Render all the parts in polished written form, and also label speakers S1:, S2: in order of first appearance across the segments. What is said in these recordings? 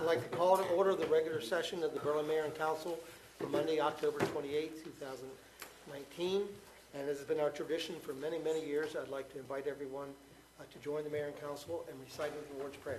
S1: I'd like to call to order the regular session of the Berlin Mayor and Council for Monday, October 28, 2019. And as has been our tradition for many, many years, I'd like to invite everyone to join the Mayor and Council in reciting the Lord's Prayer.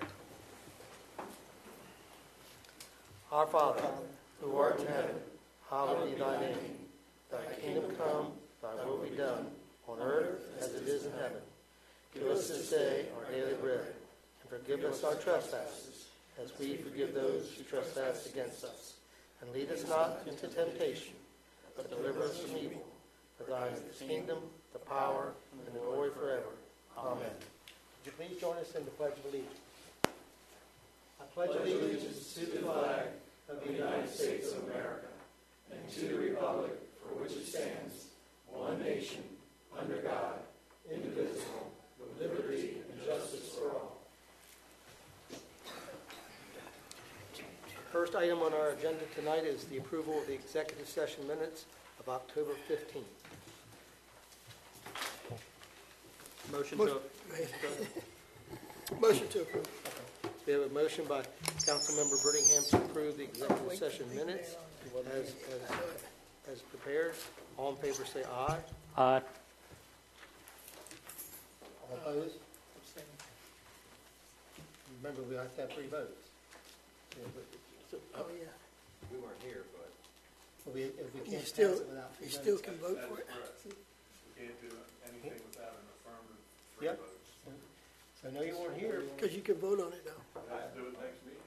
S1: Our Father, who art in heaven, hallowed be thy name. Thy kingdom come, thy will be done, on earth as it is in heaven. Give us this day our daily bread, and forgive us our trespasses, as we forgive those who trespass against us. And lead us not into temptation, but deliver us from evil. For thine is the kingdom, the power, and the glory forever. Amen. Would you please join us in the Pledge of Allegiance? I pledge allegiance to the flag of the United States of America, and to the republic for which it stands, one nation, under God, indivisible, with liberty and justice for all. First item on our agenda tonight is the approval of the executive session minutes of October 15th. Motion to approve. We have a motion by Councilmember Brittingham to approve the executive session minutes as prepared. All in favor say aye.
S2: Aye.
S1: All opposed? Remember, we have to have 3 votes.
S3: Oh, yeah.
S4: We weren't here, but
S1: If we can't pass
S3: still,
S1: it without 3
S3: you
S1: votes.
S3: still can vote for it.
S5: We can't do anything without an affirmative 3
S1: Yep.
S5: votes.
S1: So I know you weren't here.
S3: Because you can vote on it now.
S5: Let's do it next meeting.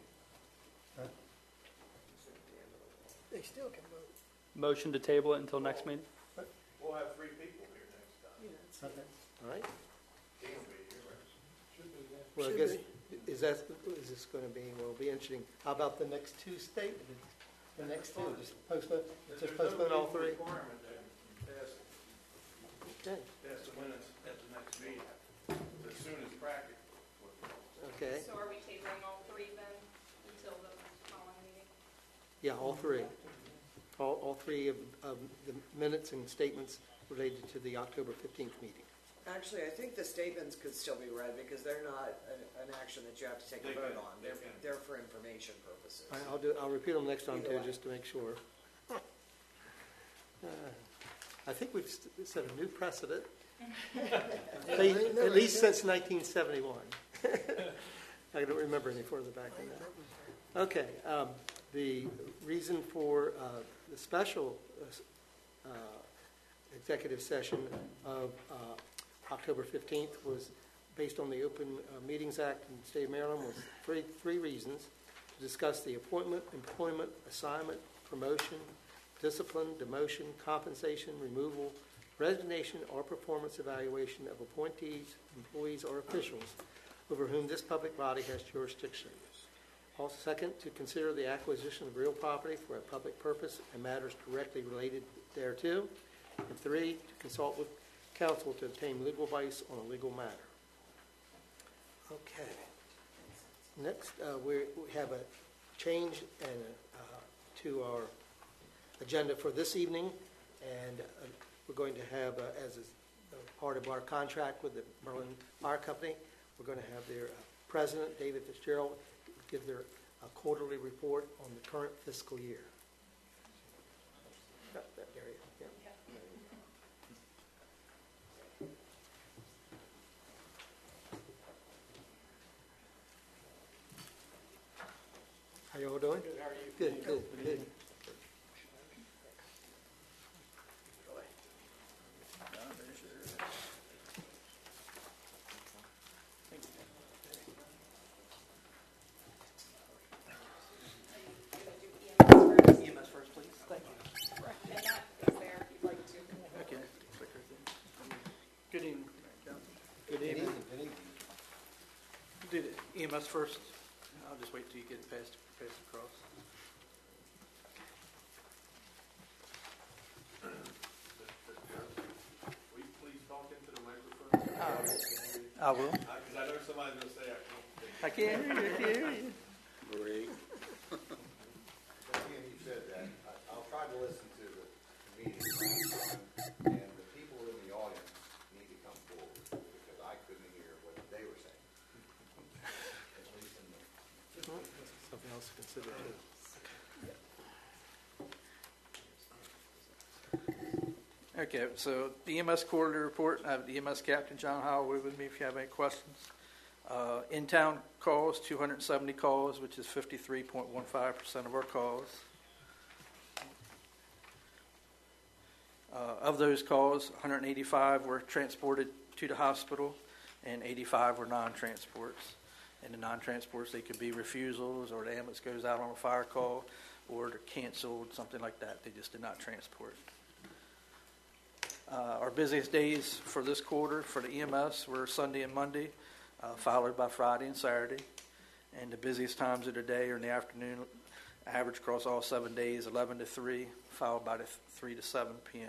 S3: They still can vote.
S2: Motion to table it until next meeting?
S5: We'll have 3 people here next time.
S1: Okay. All right.
S5: Can be here, right?
S1: Well, I
S3: Should
S1: guess,
S3: be.
S1: is this going to be, well, it'll be interesting. How about the next 2 statements? The next 2, just postpone all 3?
S5: There's no requirement that you pass the minutes at the next meeting, as soon as practical.
S1: Okay.
S6: So are we tabling all 3 then until the following meeting?
S1: Yeah, all 3. All 3 of the minutes and statements related to the October 15th meeting.
S7: Actually, I think the statements could still be read because they're not an action that you have to take a vote on. They're for information purposes.
S1: I'll repeat them next time
S7: Either
S1: too,
S7: way.
S1: just to make sure. I think we've set a new precedent, at least since 1971. I don't remember any further back than that. Okay, the reason for the special executive session of October 15th was based on the Open Meetings Act in the state of Maryland with three reasons: to discuss the appointment, employment, assignment, promotion, discipline, demotion, compensation, removal, resignation, or performance evaluation of appointees, employees, or officials over whom this public body has jurisdiction. Also, second, to consider the acquisition of real property for a public purpose and matters directly related thereto. And 3, to consult with counsel to obtain legal advice on a legal matter. Okay. Next, we have a change to our agenda for this evening, and we're going to have, as a part of our contract with the Berlin Fire Company, we're going to have their president, David Fitzgerald, give their quarterly report on the current fiscal year. That area, yeah. How you all doing?
S5: Good, how are you?
S1: Good, good, good.
S2: EMS first, please. Thank you.
S6: And that is there if you'd like to.
S2: Okay. Good evening.
S1: Good evening.
S2: Do the EMS first. I'll just wait till you get passed across.
S5: Will you please talk into the microphone?
S2: I will.
S5: Because I know somebody's going to say I can't.
S2: I can't hear you.
S4: Great. You said that. I'll try to listen to the meeting last time, and the people in the audience need to come forward because I couldn't hear what they were saying. At least in the
S1: else to consider too.
S2: Okay, so the EMS quarterly report, I have the EMS Captain John Howell with me if you have any questions. In-town calls, 270 calls, which is 53.15% of our calls. Of those calls, 185 were transported to the hospital, and 85 were non-transports. And the non-transports, they could be refusals, or the ambulance goes out on a fire call, or they're canceled, something like that. They just did not transport. Our busiest days for this quarter for the EMS were Sunday and Monday, followed by Friday and Saturday. And the busiest times of the day are in the afternoon, average across all 7 days, 11 to 3, followed by the 3 to 7 p.m.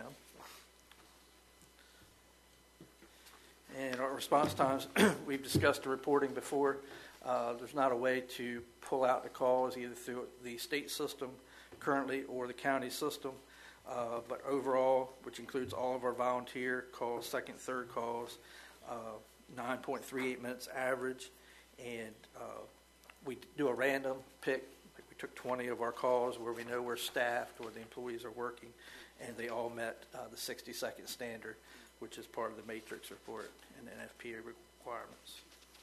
S2: And our response times, we've discussed the reporting before. There's not a way to pull out the calls either through the state system currently or the county system. But overall, which includes all of our volunteer calls, second, third calls, 9.38 minutes average. And we do a random pick. We took 20 of our calls where we know we're staffed or the employees are working, and they all met the 60-second standard, which is part of the matrix report and NFPA requirements.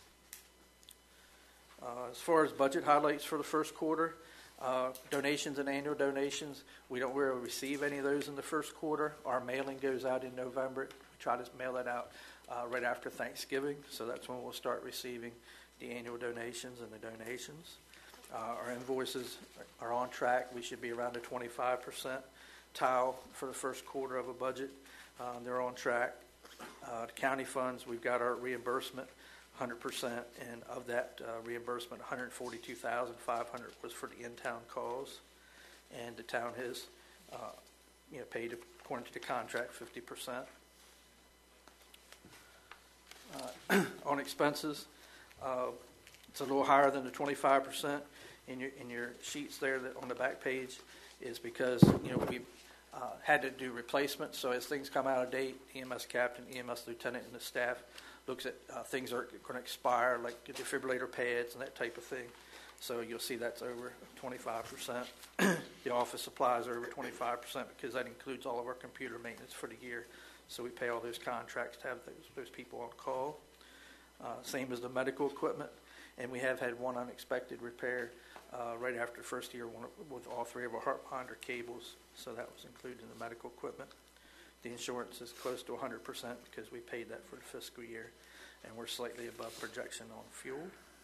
S2: As far as budget highlights for the first quarter, donations and annual donations, we don't really receive any of those in the first quarter. Our mailing goes out in November. We try to mail that out right after Thanksgiving, so that's when we'll start receiving the annual donations and the donations. Our invoices are on track. We should be around a 25% tile for the first quarter of a budget. They're on track. The county funds, we've got our reimbursement 100%, and of that reimbursement, $142,500 was for the in-town calls, and the town has, paid according to the contract 50%. On expenses, it's a little higher than the 25% in your sheets there that on the back page is because we had to do replacements. So as things come out of date, EMS captain, EMS lieutenant, and the staff looks at things that are going to expire, like the defibrillator pads and that type of thing. So you'll see that's over 25%. The office supplies are over 25% because that includes all of our computer maintenance for the year. So we pay all those contracts to have those people on call. Same as the medical equipment. And we have had one unexpected repair right after the first year with all three of our heart monitor cables. So that was included in the medical equipment. The insurance is close to 100% because we paid that for the fiscal year, and we're slightly above projection on fuel.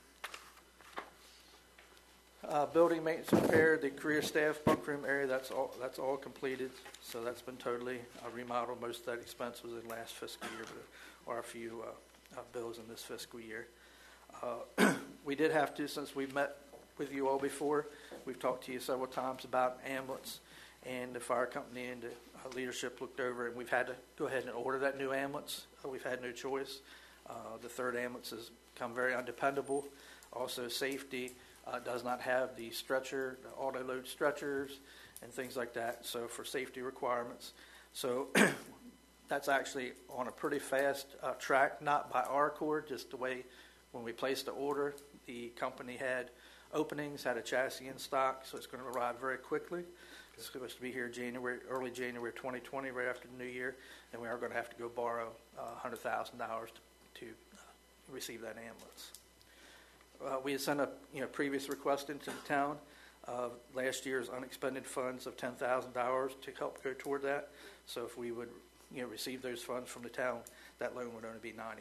S2: Building maintenance repair, the career staff bunk room area, that's all completed. So that's been totally remodeled. Most of that expense was in last fiscal year, but there are a few bills in this fiscal year. We did have to, since we've met with you all before, we've talked to you several times about ambulance, and the fire company and the leadership looked over, and we've had to go ahead and order that new ambulance. We've had no choice. The third ambulance has become very undependable. Also, safety does not have the stretcher, the auto-load stretchers, and things like that. So for safety requirements. So that's actually on a pretty fast track, not by our accord, just the way when we placed the order, the company had openings, had a chassis in stock, so it's going to arrive very quickly. It's supposed to be here early January 2020, right after the new year, and we are going to have to go borrow $100,000 to receive that ambulance. We had sent a previous request into the town of last year's unexpended funds of $10,000 to help go toward that. So if we would receive those funds from the town, that loan would only be $90,000.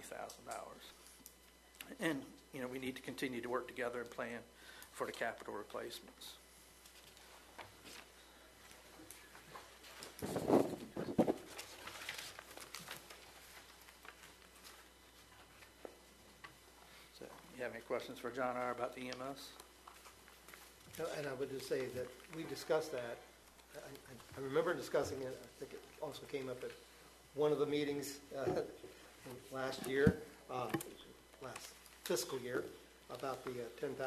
S2: And we need to continue to work together and plan for the capital replacements. So, you have any questions for John R. about the EMS?
S1: No, and I would just say that we discussed that. I remember discussing it. I think it also came up at one of the meetings last year, last fiscal year, about the $10,000.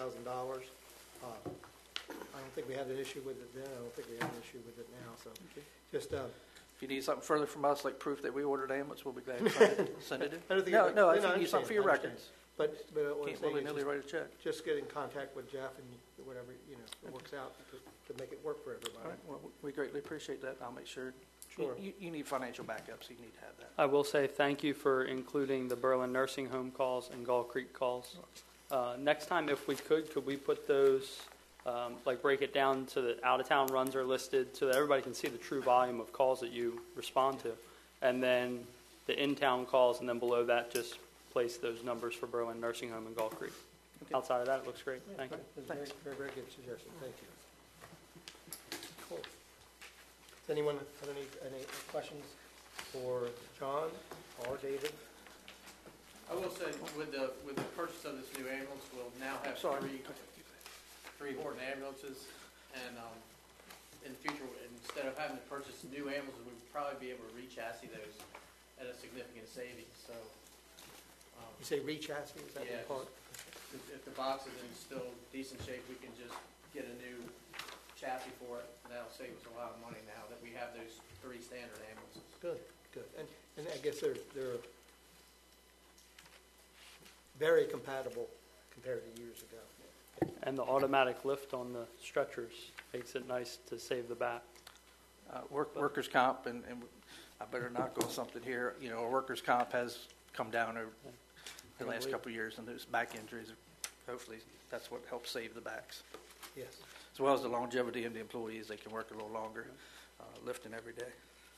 S1: I don't think we had an issue with it then. I don't think we have an issue with it now. So just
S2: if you need something further from us, like proof that we ordered ambulance, we'll be glad to send it in.
S1: I don't think
S2: No, if you need something for your records.
S1: But what I'm
S2: Can't
S1: saying
S2: willy-nilly
S1: is
S2: write a check.
S1: just get in contact with Jeff and whatever, it works out to make it work for
S2: All
S1: everybody.
S2: right, well, we greatly appreciate that. I'll make sure.
S1: Sure.
S2: You need financial backups. You need to have that.
S8: I will say thank you for including the Berlin Nursing Home calls and Gull Creek calls. Next time, if we could we put those, break it down so that out-of-town runs are listed so that everybody can see the true volume of calls that you respond to. And then the in-town calls, and then below that, just place those numbers for Berlin Nursing Home and Gull Creek.
S2: Okay.
S8: Outside of that, it looks great. Thank you.
S1: That's a very, very good suggestion. Thank you. Cool. Does anyone have any questions for John or David?
S9: I will say, with the purchase of this new ambulance, we'll now have three Horton ambulances, and in the future, instead of having to purchase new ambulances, we'd probably be able to re-chassis those at a significant savings. So,
S1: You say re-chassis, is that
S9: yeah,
S1: what you call it?
S9: if the box is in still decent shape, we can just get a new chassis for it, and that'll save us a lot of money now that we have those three standard ambulances.
S1: Good, good. And I guess they're very compatible compared to years ago.
S8: And the automatic lift on the stretchers makes it nice to save the back.
S2: Workers' comp, and I better not go something here. Our workers' comp has come down over the last couple of years, and those back injuries, hopefully that's what helps save the backs.
S1: Yes.
S2: As well as the longevity of the employees. They can work a little longer, lifting every day.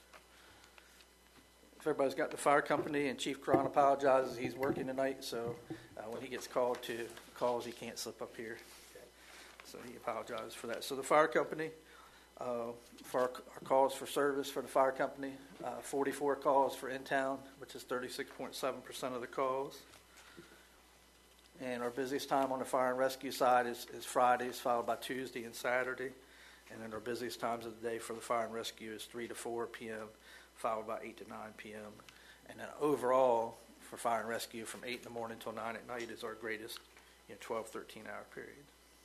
S2: If everybody's got the fire company, and Chief Cron apologizes, he's working tonight, so when he gets called to calls, he can't slip up here. So he apologizes for that. So the fire company, for our calls for service for the fire company, 44 calls for in-town, which is 36.7% of the calls. And our busiest time on the fire and rescue side is Fridays, followed by Tuesday and Saturday. And then our busiest times of the day for the fire and rescue is 3 to 4 p.m., followed by 8 to 9 p.m. And then overall, for fire and rescue, from 8 in the morning till 9 at night is our greatest 12, 13-hour period.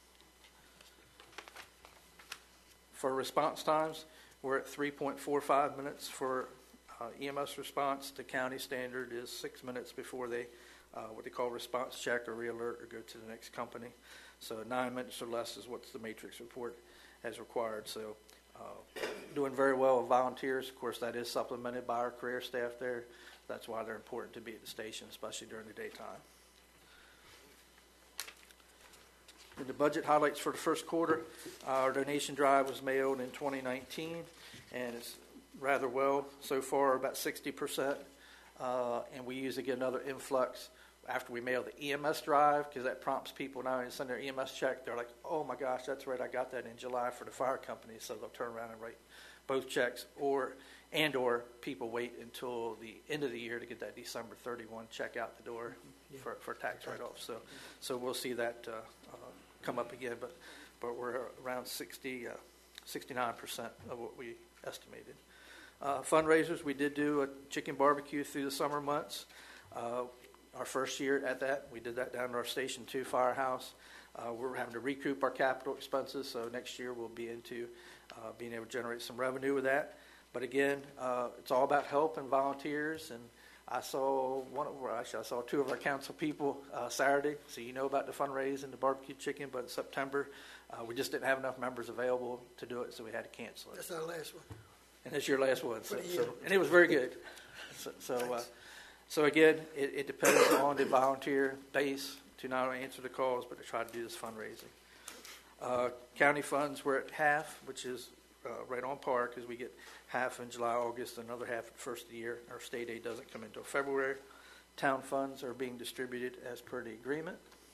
S2: For response times, we're at 3.45 minutes for EMS response. The county standard is 6 minutes before they what they call response check or re-alert or go to the next company. So 9 minutes or less is what the matrix report has required. So doing very well with volunteers. Of course, that is supplemented by our career staff there. That's why they're important to be at the station, especially during the daytime. In the budget highlights for the first quarter, our donation drive was mailed in 2019, and it's rather well so far, about 60%. And we usually get another influx after we mail the EMS drive, because that prompts people now to send their EMS check. They're like, oh my gosh, that's right, I got that in July for the fire company. So they'll turn around and write both checks, or people wait until the end of the year to get that December 31 check out the door for tax write-off. So we'll see that come up again, but we're around 69% of what we estimated. Fundraisers, we did do a chicken barbecue through the summer months. Our first year at that, we did that down at our Station 2 firehouse. We're having to recoup our capital expenses, so next year we'll be into being able to generate some revenue with that. But again, it's all about help and volunteers, and I saw two of our council people Saturday, so you know about the fundraising, the barbecue chicken, but in September, we just didn't have enough members available to do it, so we had to cancel it.
S3: That's our last one.
S2: And it's your last one,
S3: For the year.
S2: and it was very good. So again, it depends on the volunteer base to not only answer the calls, but to try to do this fundraising. County funds were at half, which is right on par, because we get half in July, August, another half at the first of the year. Our state aid doesn't come until February. Town funds are being distributed as per the agreement.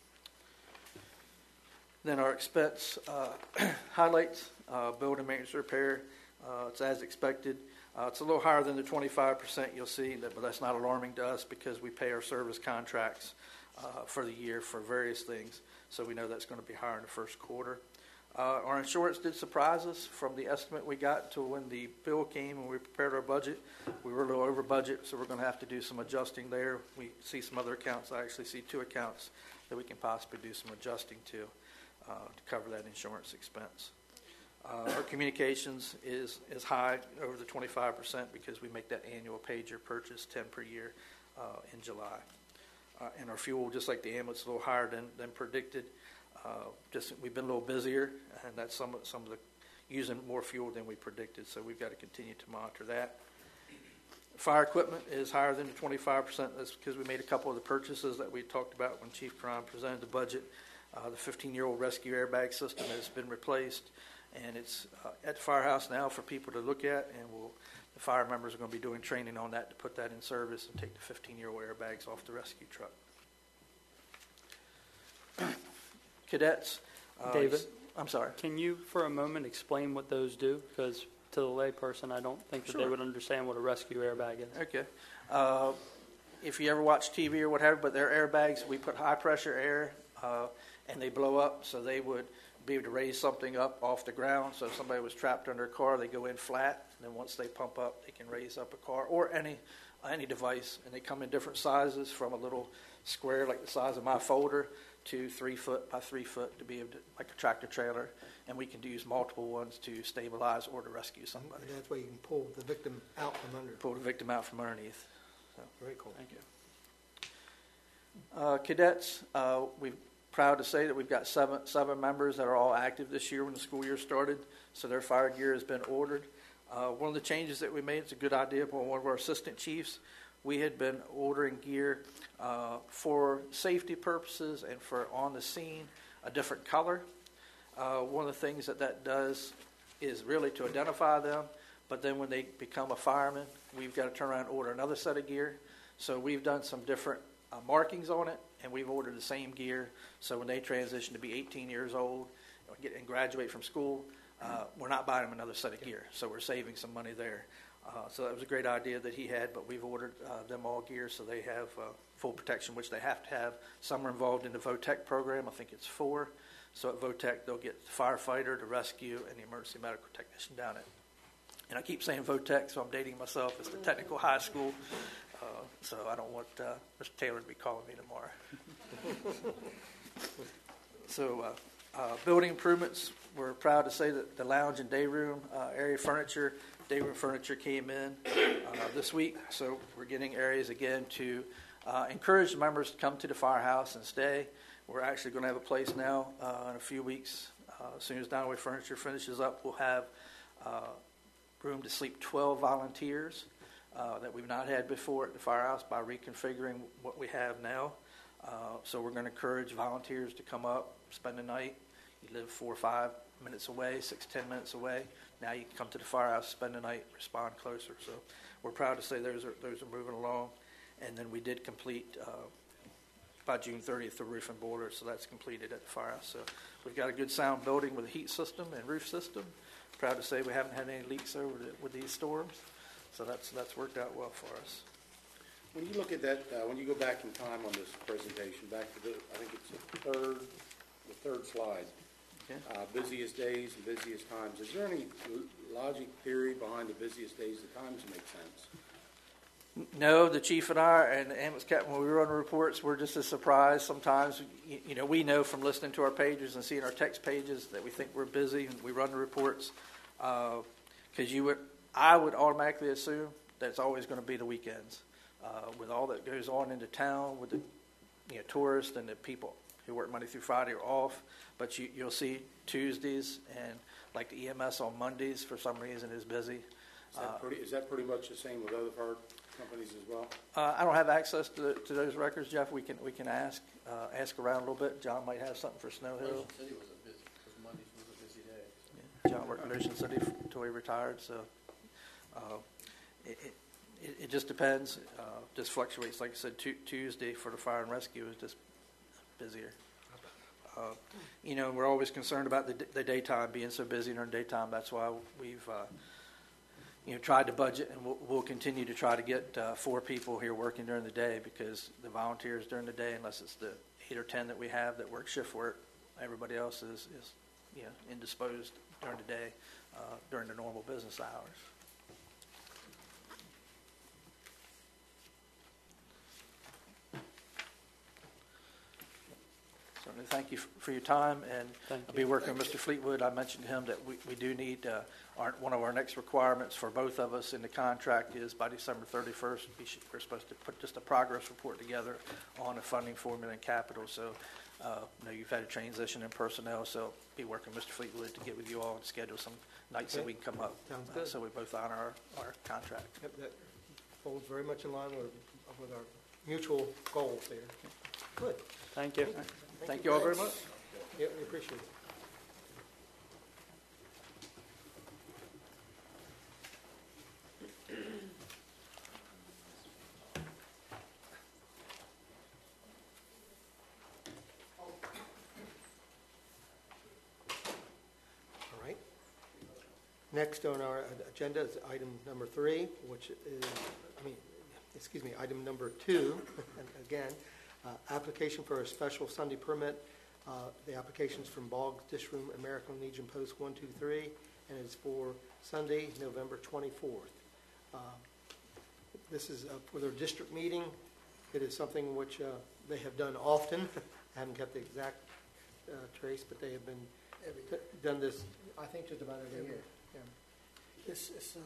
S2: Then our expense highlights, building maintenance repair, it's as expected. It's a little higher than the 25% you'll see, but that's not alarming to us because we pay our service contracts for the year for various things. So we know that's going to be higher in the first quarter. Our insurance did surprise us from the estimate we got to when the bill came and we prepared our budget. We were a little over budget, so we're going to have to do some adjusting there. We see some other accounts. I actually see 2 accounts that we can possibly do some adjusting to cover that insurance expense. Our communications is high, over the 25%, because we make that annual pager purchase, 10 per year, in July. and our fuel, just like the ambulance, is a little higher than predicted. We've been a little busier, and that's some of the using more fuel than we predicted, so we've got to continue to monitor that. Fire equipment is higher than the 25%. That's because we made a couple of the purchases that we talked about when Chief Cron presented the budget. The 15-year-old rescue airbag system has been replaced, and it's at the firehouse now for people to look at, and the fire members are going to be doing training on that to put that in service and take the 15-year-old airbags off the rescue truck. Cadets.
S8: David?
S2: I'm sorry.
S8: Can you, for a moment, explain what those do? Because to the layperson, I don't think that they would understand what a rescue airbag is.
S2: Okay. If you ever watch TV or whatever, but they're airbags, we put high-pressure air, and they blow up, so they would be able to raise something up off the ground. So if somebody was trapped under a car, they go in flat, and then once they pump up, they can raise up a car or any device. And they come in different sizes, from a little square like the size of my folder to 3 foot by 3 foot to be able to, like a tractor trailer. And we can use multiple ones to stabilize or to rescue somebody.
S3: And that's why you can pull the victim out from under.
S2: Pull the victim out from underneath. So,
S3: Very cool.
S2: thank you. Cadets, we're proud to say that we've got seven members that are all active this year when the school year started. So their fire gear has been ordered. One of the changes that we made, it's a good idea, but one of our assistant chiefs, we had been ordering gear for safety purposes and for on the scene, a different color. One of the things that does is really to identify them, but then when they become a fireman, we've got to turn around and order another set of gear. So we've done some different markings on it, and we've ordered the same gear. So when they transition to be 18 years old and graduate from school, we're not buying them another set of gear. So we're saving some money there. So that was a great idea that he had, but we've ordered them all gear so they have full protection, which they have to have. Some are involved in the VOTEC program. I think it's 4. So at VOTEC, they'll get the firefighter, the rescue, and the emergency medical technician down it. And I keep saying VOTEC, so I'm dating myself. It's the technical high school. So I don't want Mr. Taylor to be calling me tomorrow. So building improvements, we're proud to say that the lounge and day room area furniture, day room furniture came in this week. So we're getting areas again to encourage the members to come to the firehouse and stay. We're actually going to have a place now in a few weeks. As soon as Donaway Furniture finishes up, we'll have room to sleep 12 volunteers that we've not had before at the firehouse by reconfiguring what we have now. So we're going to encourage volunteers to come up, spend the night. You live 4 or 5 minutes away, 6-10 minutes away. Now you can come to the firehouse, spend the night, respond closer. So we're proud to say those are moving along. And then we did complete by June 30th the roof and boiler, so that's completed at the firehouse. So we've got a good sound building with a heat system and roof system. Proud to say we haven't had any leaks with these storms, so that's worked out well for us.
S10: When you look at that, when you go back in time on this presentation, back to I think it's the third slide,
S2: Okay.
S10: Busiest days and busiest times. Is there any logic theory behind the busiest days and times that make sense?
S2: No, the chief and I and the ambulance captain, when we run the reports, we're just as surprised sometimes. We know from listening to our pages and seeing our text pages that we think we're busy and we run the reports. Because I would automatically assume that it's always going to be the weekends. With all that goes on into town, with the tourists and the people who work Monday through Friday are off. But you'll see Tuesdays and like the EMS on Mondays for some reason is busy.
S10: Is that pretty much the same with other fire companies as well?
S2: I don't have access to those records, Jeff. We can ask around a little bit. John might have something for Snow Hill.
S9: Ocean City was busy, because Mondays was a busy day. So.
S2: Yeah, John worked in Ocean City until he retired, so it just depends. Just fluctuates. Like I said, Tuesday for the fire and rescue is just busier. We're always concerned about the daytime being so busy during daytime. That's why we've tried to budget, and we'll continue to try to get 4 people here working during the day, because the volunteers during the day, unless it's the 8 or 10 that we have that work shift work, everybody else is indisposed during the day during the normal business hours. So certainly thank you for your time, and
S8: Thank
S2: I'll be working with Mr. Fleetwood. I mentioned to him that we do need, one of our next requirements for both of us in the contract is by December 31st, we're supposed to put just a progress report together on the funding formula and capital. So, you've had a transition in personnel, so I'll be working with Mr. Fleetwood to get with you all and schedule some nights that we can come up.
S3: Sounds good.
S2: So we both honor our contract.
S3: Yep, that falls very much in line with our mutual goals there. Good.
S8: Thank you.
S2: Thank you all very much.
S3: Yeah, we appreciate it. All right. Next on our agenda is item number 3, which is, item number 2, and again, application for a special Sunday permit. The application's from Boggs Dish Room, American Legion Post 123, and it's for Sunday, November 24th. This is for their district meeting. It is something which they have done often. I haven't got the exact trace, but they have been done this, I think, just about every year. Yeah.
S11: This is,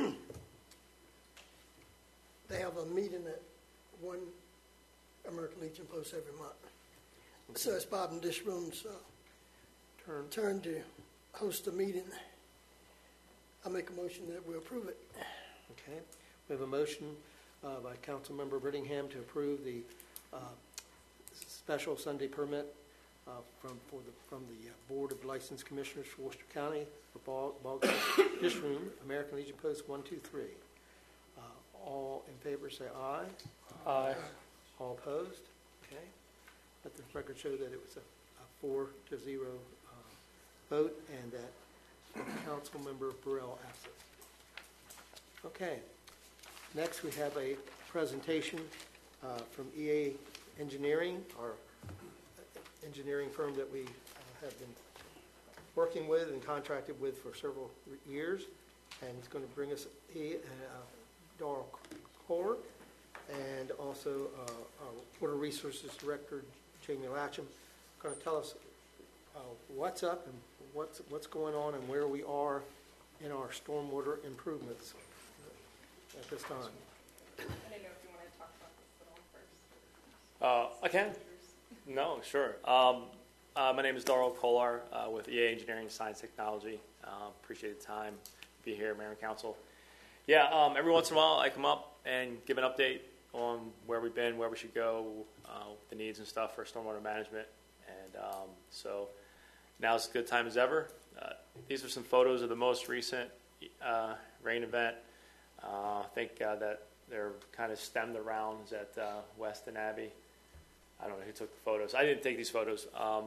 S11: they have a meeting at one American Legion Post every month. So it's Bob and Dish Room's turn to host a meeting. I make a motion that we approve it.
S3: Okay. We have a motion by Councilmember Brittingham to approve the special Sunday permit from the Board of License Commissioners for Worcester County for Boggs Dish Room, American Legion Post 123. All in favor say aye.
S8: Aye.
S3: All opposed? Okay. Let the record show that it was a 4-0 vote, and that Councilmember Burrell absent. Okay. Next, we have a presentation from EA Engineering, our engineering firm that we have been working with and contracted with for several years, and it's going to bring us Darrell Kohler, and also our Water Resources Director, Jamie Latcham, going to tell us what's up and what's going on and where we are in our stormwater improvements at this time.
S6: I didn't know if you wanted to talk about this at all first.
S12: I can. No, sure. My name is Darrell Kohler with EA Engineering Science Technology. Appreciate the time to be here, Mayor and Council. Yeah, every once in a while I come up and give an update on where we've been, where we should go, the needs and stuff for stormwater management. And so now's as good time as ever. These are some photos of the most recent rain event. I think that they're kind of stemmed the rounds at Weston Abbey. I don't know who took the photos. I didn't take these photos,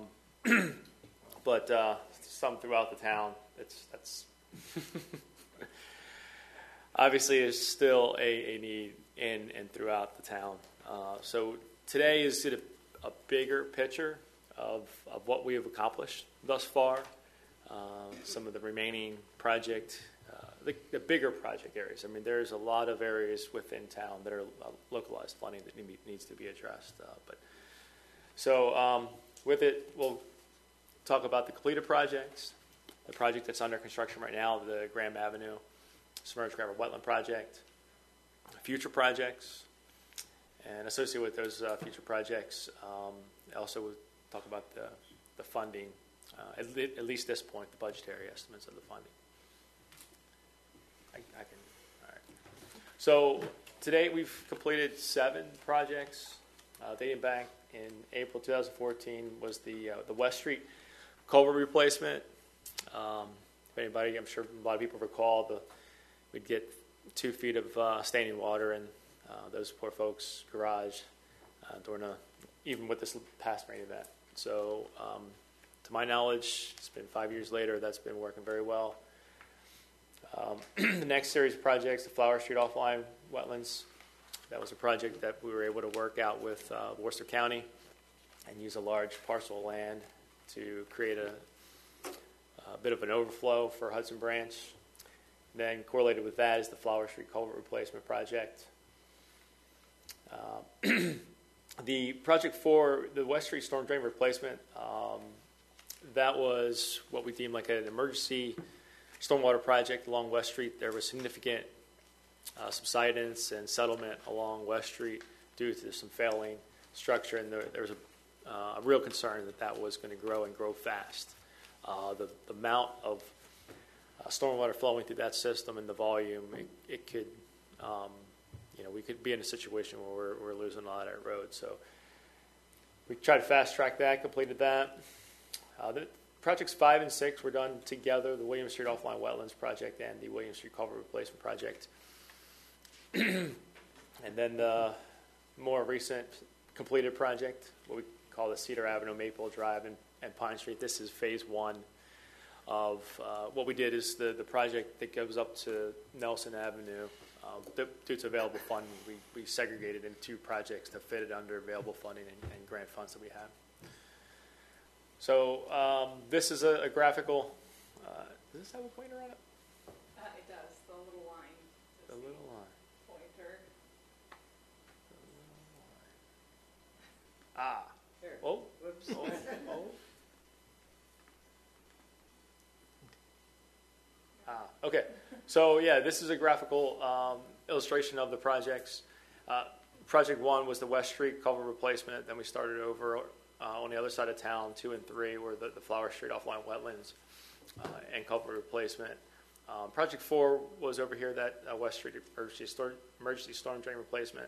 S12: but some throughout the town. That's obviously is still a need in and throughout the town. So today is a bigger picture of what we have accomplished thus far, some of the remaining project, the bigger project areas. I mean, there's a lot of areas within town that are localized flooding that needs to be addressed. So with it, we'll talk about the completed projects, the project that's under construction right now, the Graham Avenue Submerged Gravel Wetland Project, future projects, and associated with those future projects, also we'll talk about the funding, at least this point, the budgetary estimates of the funding. I can, all right. So today we've completed 7 projects. Dating back in April 2014 was the West Street culvert replacement. If anybody, I'm sure a lot of people recall, we'd get 2 feet of standing water in those poor folks' garage during even with this past rain event. So to my knowledge, it's been 5 years later, that's been working very well. The next series of projects, the Flower Street offline wetlands, that was a project that we were able to work out with Worcester County and use a large parcel of land to create a bit of an overflow for Hudson Branch. Then correlated with that is the Flower Street culvert replacement project. The project for the West Street storm drain replacement, that was what we deemed like an emergency stormwater project along West Street. There was significant subsidence and settlement along West Street due to some failing structure, and there was a real concern that that was going to grow and grow fast. The amount of stormwater flowing through that system and the volume, it could, we could be in a situation where we're losing a lot of that road. So we tried to fast track that, completed that. The projects 5 and 6 were done together, the William Street Offline Wetlands Project and the William Street Culvert Replacement Project. And then the more recent completed project, what we call the Cedar Avenue, Maple Drive, and Pine Street. This is phase 1 of what we did is the project that goes up to Nelson Avenue. Due to available funding, we segregated into 2 projects to fit it under available funding and grant funds that we have. So this is a graphical. Does this have a pointer on it?
S6: It does. The little line.
S12: The little line.
S6: Pointer.
S12: Ah.
S7: There.
S12: Oh.
S7: Whoops.
S12: Oh. Okay. So yeah, this is a graphical illustration of the projects. Project 1 was the West Street culvert replacement. Then we started over on the other side of town. 2 and 3 were the Flower Street offline wetlands and culvert replacement. Project 4 was over here, that West Street emergency storm drain replacement.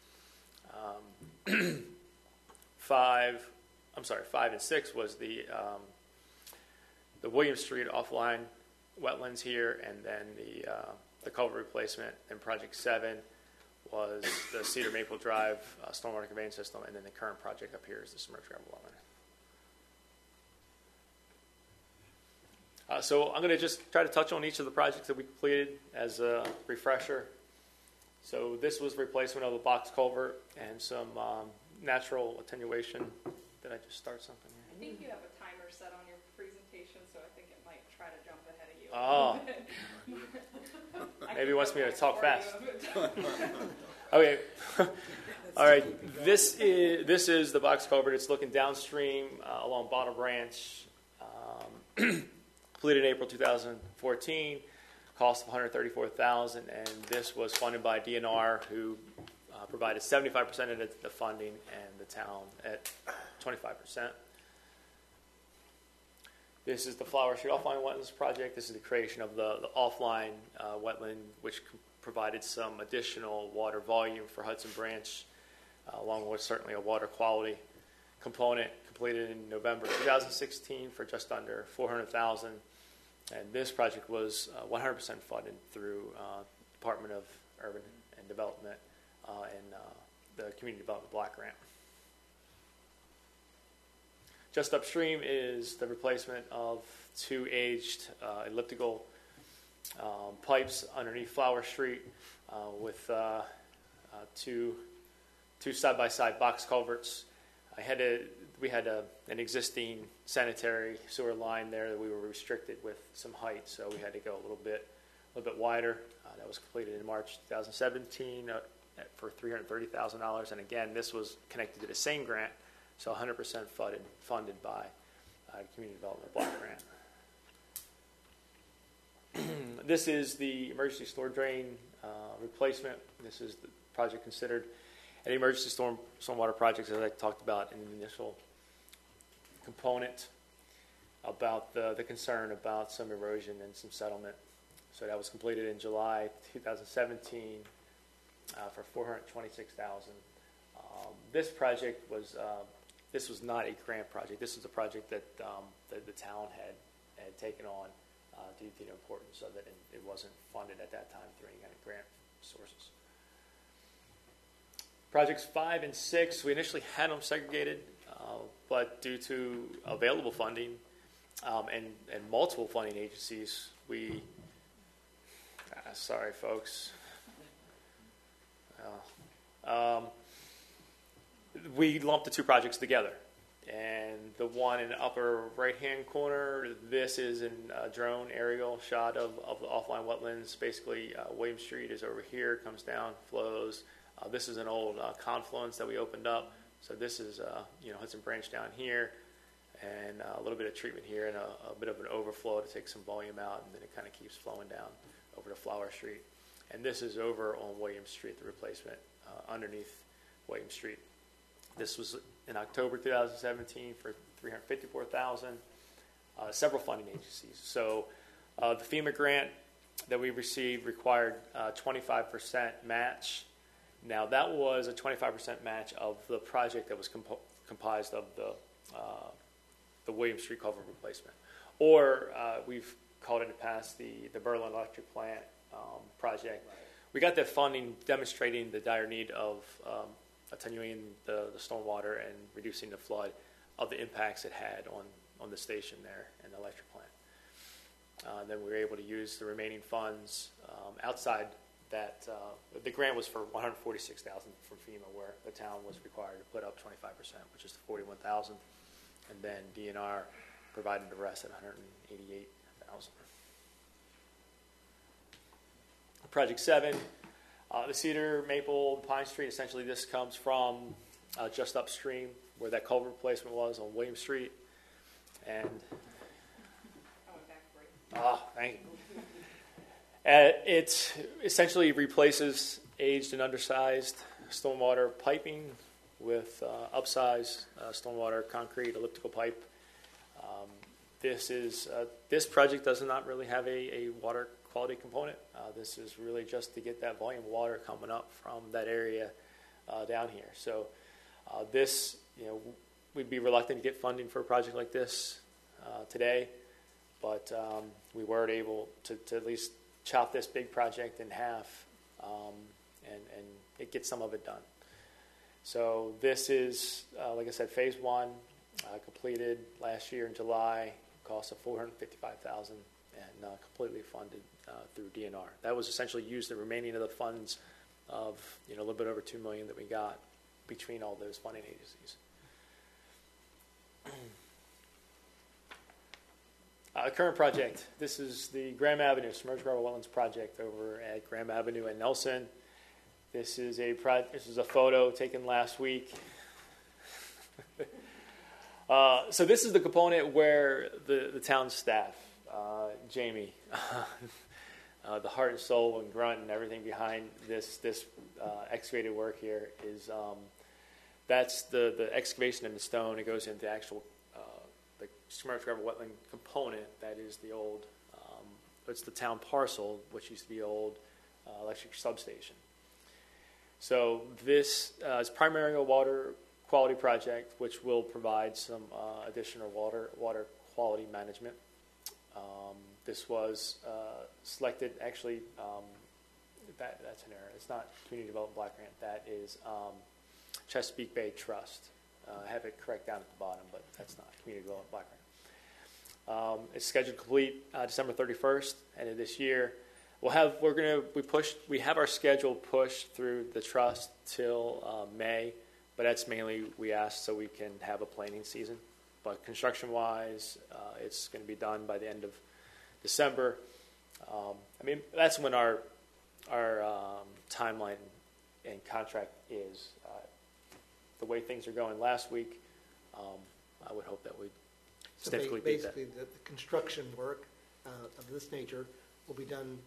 S12: 5 and 6 was the William Street offline wetlands here, and then the culvert replacement. And Project 7 was the Cedar Maple Drive stormwater conveyance system, and then the current project up here is the submerged gravel wetland. So I'm going to just try to touch on each of the projects that we completed as a refresher. So this was replacement of a box culvert and some natural attenuation. Did I just start something here?
S6: I think you have a timer set on your presentation, so I think it might try to jump ahead of you.
S12: Oh. Maybe he wants me to talk fast. Okay. All right. This is the box culvert. It's looking downstream along Bottom Branch. Completed in April 2014. Cost of $134,000, and this was funded by DNR, who provided 75% of the funding, and the town at 25%. This is the Flower Street Offline Wetlands Project. This is the creation of the offline wetland, which provided some additional water volume for Hudson Branch, along with certainly a water quality component. Completed in November 2016 for just under $400,000. And this project was 100% funded through Department of Urban and Development and the Community Development Block Grant. Just upstream is the replacement of 2 aged elliptical pipes underneath Flower Street with 2 side-by-side box culverts. We had an existing sanitary sewer line there that we were restricted with some height, so we had to go a little bit wider. That was completed in March 2017 for $330,000, and again, this was connected to the same grant, so 100% funded by Community Development Block Grant. This is the emergency storm drain replacement. This is the project considered an emergency stormwater project, as I talked about in the initial component, about the concern about some erosion and some settlement. So that was completed in July 2017 for $426,000. This project was not a grant project. This was a project that the town had taken on due to the importance of it, and it wasn't funded at that time through any kind of grant sources. Projects 5 and 6, we initially had them segregated, but due to available funding and multiple funding agencies, sorry folks, we lumped the 2 projects together. And the one in the upper right-hand corner, this is a drone aerial shot of the offline wetlands. Basically, William Street is over here, comes down, flows. This is an old confluence that we opened up So this is, Hudson Branch down here, and a little bit of treatment here, and a bit of an overflow to take some volume out, and then it kind of keeps flowing down over to Flower Street. And this is over on William Street, the replacement underneath William Street. This was in October 2017 for $354,000. Several funding agencies. So the FEMA grant that we received required 25% match. Now that was a 25% match of the project that was comprised of the William Street culvert replacement, or we've called in the past the Berlin Electric Plant project. Right. We got that funding demonstrating the dire need of attenuating the stormwater and reducing the flood of the impacts it had on the station there and the electric plant. Then we were able to use the remaining funds outside that. The grant was for $146,000 from FEMA, where the town was required to put up 25%, which is the $41,000, and then DNR provided the rest at $188,000. Project 7, the Cedar, Maple, Pine Street. Essentially, this comes from just upstream where that culvert replacement was on William Street, and thank you. It essentially replaces aged and undersized stormwater piping with upsized stormwater concrete elliptical pipe. This project does not really have a water quality component. This is really just to get that volume of water coming up from that area down here. So we'd be reluctant to get funding for a project like this today, but we were able to at least chop this big project in half and it gets some of it done. So this is, like I said, phase 1, completed last year in July, cost of $455,000 and completely funded through DNR. That was essentially used the remaining of the funds of a little bit over $2 million that we got between all those funding agencies. Current project. This is the Graham Avenue Submerged Gravel Wetlands project over at Graham Avenue and Nelson. This is a photo taken last week. So this is the component where the town staff, Jamie, the heart and soul and grunt and everything behind this excavated work here is that's the excavation in the stone. It goes into actual the submerged gravel wetland component. That is the old, it's the town parcel, which used to be old electric substation. So this is primarily a water quality project, which will provide some additional water quality management. This was selected, actually, that's an error. It's not Community Development Block Grant. That is Chesapeake Bay Trust. I have it correct down at the bottom, but that's not Community Development Block Grant. It's scheduled to complete December 31st, end of this year. We have our schedule pushed through the trust till May, but that's mainly we asked so we can have a planning season. But construction-wise, it's going to be done by the end of December. That's when our timeline and contract is. The way things are going last week, I would hope that we'd significantly beat that.
S3: Basically, the construction work of this nature will be done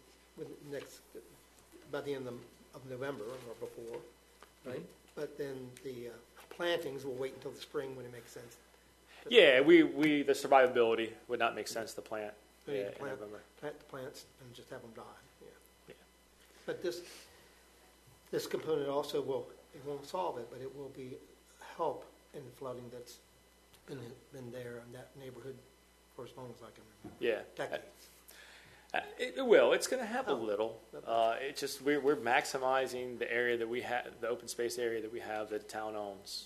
S3: by the end of November or before, right? Mm-hmm. But then the plantings will wait until the spring when it makes sense.
S12: Yeah, the survivability would not make sense to plant.
S3: In November. Plant the plants and just have them die. Yeah. But this component also won't solve it, but it will be help in the flooding that's been there in that neighborhood for as long as I can remember.
S12: Yeah,
S3: decades.
S12: It will. It's going to have a little. It's just we're maximizing the area that we have, the open space area that we have that the town owns.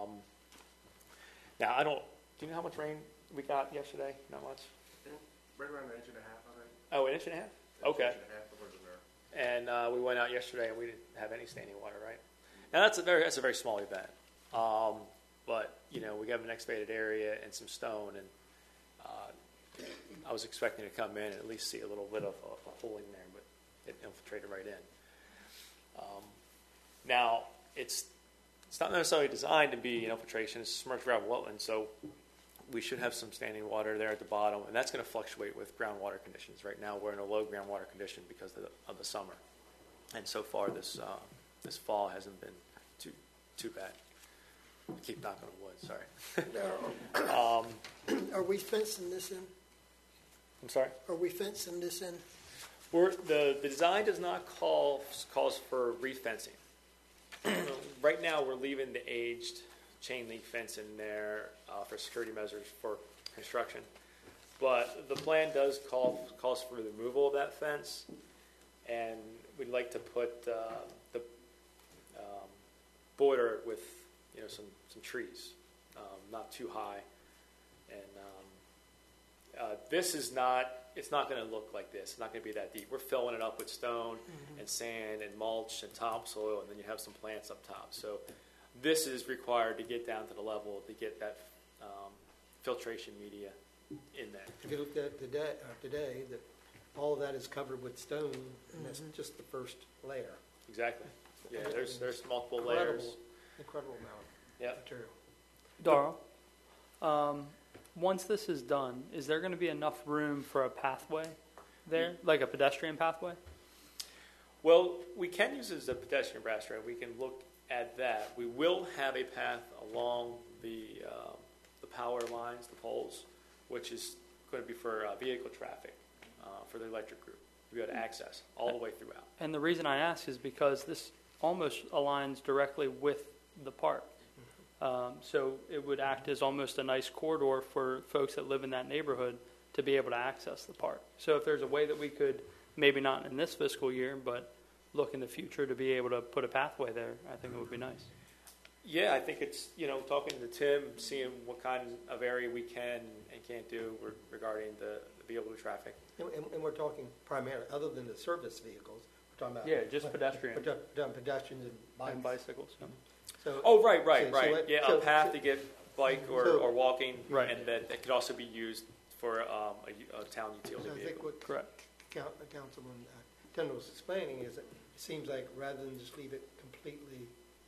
S12: Now I don't. Do you know how much rain we got yesterday? Not much.
S5: Right around an inch and a half, I think.
S12: Oh, an inch and a half. Okay.
S5: An inch and a half before the there.
S12: And we went out yesterday and we didn't have any standing water, right? Now that's a very small event. But we have an excavated area and some stone, and I was expecting to come in and at least see a little bit of a hole in there, but it infiltrated right in. Now it's it's not necessarily designed to be an infiltration. It's submerged gravel wetland, so we should have some standing water there at the bottom, and that's going to fluctuate with groundwater conditions. Right now, we're in a low groundwater condition because of the summer, and so far this fall hasn't been too bad. I keep knocking on wood. Sorry.
S11: Are we fencing this in?
S12: I'm sorry.
S11: Are we fencing this in?
S12: The design does not calls for re-fencing. Right now, we're leaving the aged chain link fence in there for security measures for construction, but the plan does calls for the removal of that fence, and we'd like to put the border it with some trees, not too high, and this is not. It's not going to look like this. It's not going to be that deep. We're filling it up with stone and sand and mulch and topsoil, and then you have some plants up top. So this is required to get down to the level to get that filtration media in there.
S3: If you looked at today, that all of that is covered with stone, and that's just the first layer.
S12: Exactly. Yeah, there's multiple layers.
S3: Incredible amount of material.
S8: Darrell, once this is done, is there going to be enough room for a pathway there, like a pedestrian pathway?
S12: Well, we can use it as a pedestrian pathway. We can look at that. We will have a path along the power lines, the poles, which is going to be for vehicle traffic for the electric group to be able to access all the way throughout.
S8: And the reason I ask is because this almost aligns directly with the park. So it would act as almost a nice corridor for folks that live in that neighborhood to be able to access the park. So if there's a way that we could, maybe not in this fiscal year, but look in the future to be able to put a pathway there, I think it would be nice.
S12: Yeah, I think it's, talking to Tim, seeing what kind of area we can and can't do regarding the vehicle traffic.
S3: And we're talking primarily, other than the service vehicles, we're talking about...
S8: Yeah, just pedestrian.
S3: Pedestrians and
S8: bicycles. Yeah.
S3: So,
S12: right.
S3: So
S12: a path to get bike or walking,
S8: right.
S12: And that it could also be used for a town utility
S3: I think
S12: vehicle.
S3: what
S8: Correct.
S3: Councilman Tindall was explaining is that it seems like rather than just leave it completely,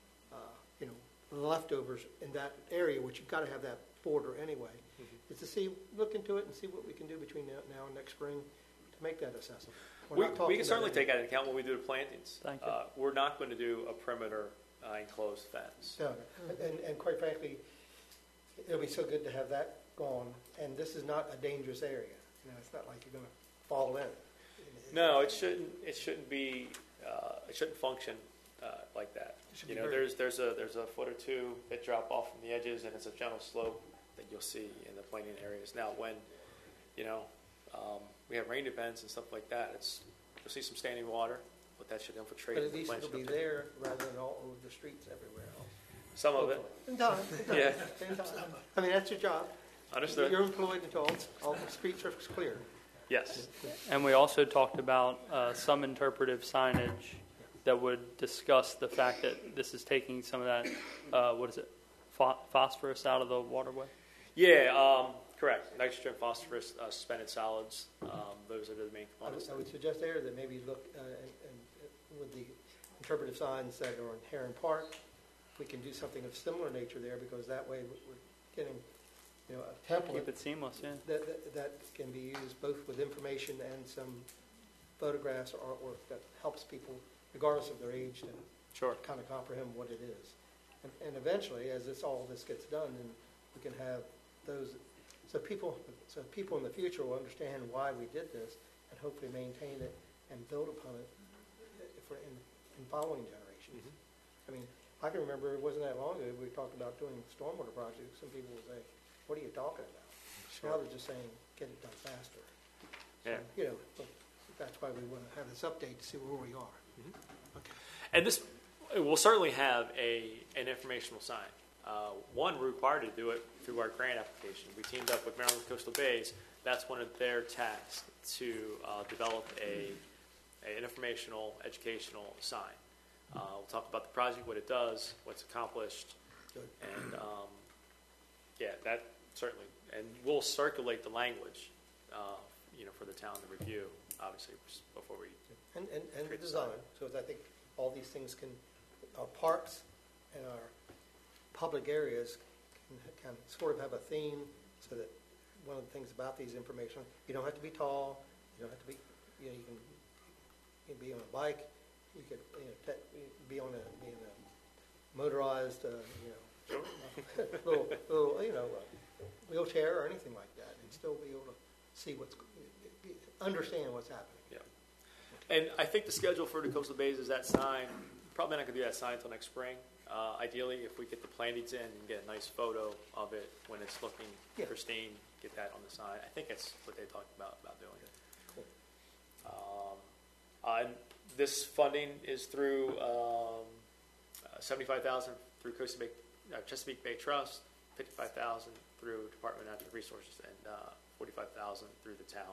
S3: leftovers in that area, which you've got to have that border anyway, is to look into it and see what we can do between now and next spring to make that accessible.
S12: We can certainly take that into account when we do the plantings.
S8: Thank you.
S12: We're not going to do a perimeter enclosed fence.
S3: No, and quite frankly, it'll be so good to have that gone. And this is not a dangerous area. It's not like you're going to fall in.
S12: No, it shouldn't. It shouldn't be. It shouldn't function like that. There's a foot or two that drop off from the edges, and it's a gentle slope that you'll see in the planting areas. Now, when we have rain events and stuff like that, you'll see some standing water, but that should infiltrate.
S3: But at least it'll be there rather than all over the streets everywhere else.
S12: Some of it.
S3: In time.
S12: Yeah.
S3: In time. I mean, that's your job.
S12: Understood.
S3: You're employed until all the street surface clear.
S12: Yes.
S8: And we also talked about some interpretive signage that would discuss the fact that this is taking some of that, phosphorus out of the waterway?
S12: Yeah, correct. Nitrogen, phosphorus, suspended solids. Those are the main components.
S3: I would suggest there that maybe look with the interpretive signs that are in Heron Park, we can do something of similar nature there, because that way we're getting a template.
S8: Keep it seamless, yeah.
S3: That can be used both with information and some photographs or artwork that helps people, regardless of their age, to kind of comprehend what it is. And eventually, as all this gets done, then we can have those, so people in the future will understand why we did this, and hopefully maintain it and build upon it in following generations. I mean, I can remember it wasn't that long ago we talked about doing stormwater projects. Some people would say, "What are you talking about?" Now they're just saying, "Get it done faster."
S12: Yeah.
S3: So, that's why we want to have this update to see where we are. Okay.
S12: And this will certainly have an informational sign. One, we're required to do it through our grant application. We teamed up with Maryland Coastal Bays. That's one of their tasks, to develop an informational, educational sign. We'll talk about the project, what it does, what's accomplished, and that certainly. And we'll circulate the language, for the town to review, obviously, before we
S3: and the design. So I think all these things our parks and our public areas can sort of have a theme, so that one of the things about these information, you don't have to be tall, you don't have to be, you can be on a bike, you could be in a motorized, little wheelchair or anything like that, and still be able to see understand what's happening.
S12: Yeah. And I think the schedule for the Coastal Bays is that sign. Probably not going to do that sign until next spring. Ideally, if we get the plantings in and get a nice photo of it when it's looking pristine, get that on the sign. I think that's what they talked about doing. Cool. And this funding is through $75,000 through Chesapeake Bay Trust, $55,000 through Department of Natural Resources, and $45,000 through the town.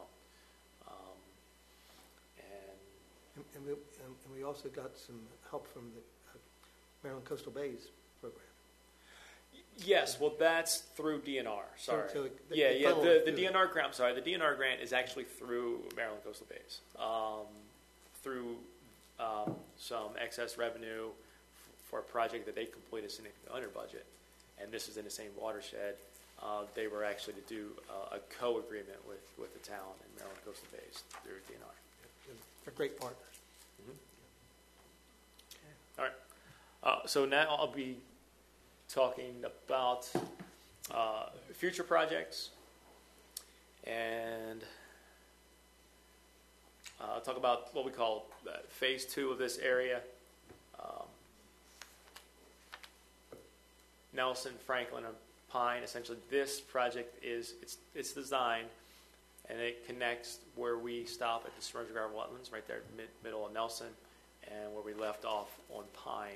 S3: And we also got some help from the Maryland Coastal Bays program.
S12: Yes, well, that's through DNR. Sorry.
S3: So
S12: the DNR grant. I'm sorry, the DNR grant is actually through Maryland Coastal Bays, through some excess revenue for a project that they completed significantly under budget, and this is in the same watershed. They were actually to do a co-agreement with the town and Maryland Coastal Bays through DNR.
S3: They're great partners.
S12: Mm-hmm. Okay. All right. So now I'll be talking about future projects, and I'll talk about what we call phase 2 of this area. Nelson, Franklin, and Pine. Essentially, this project it's designed, and it connects where we stop at the Submerged Gravel Wetlands, right there, middle of Nelson, and where we left off on Pine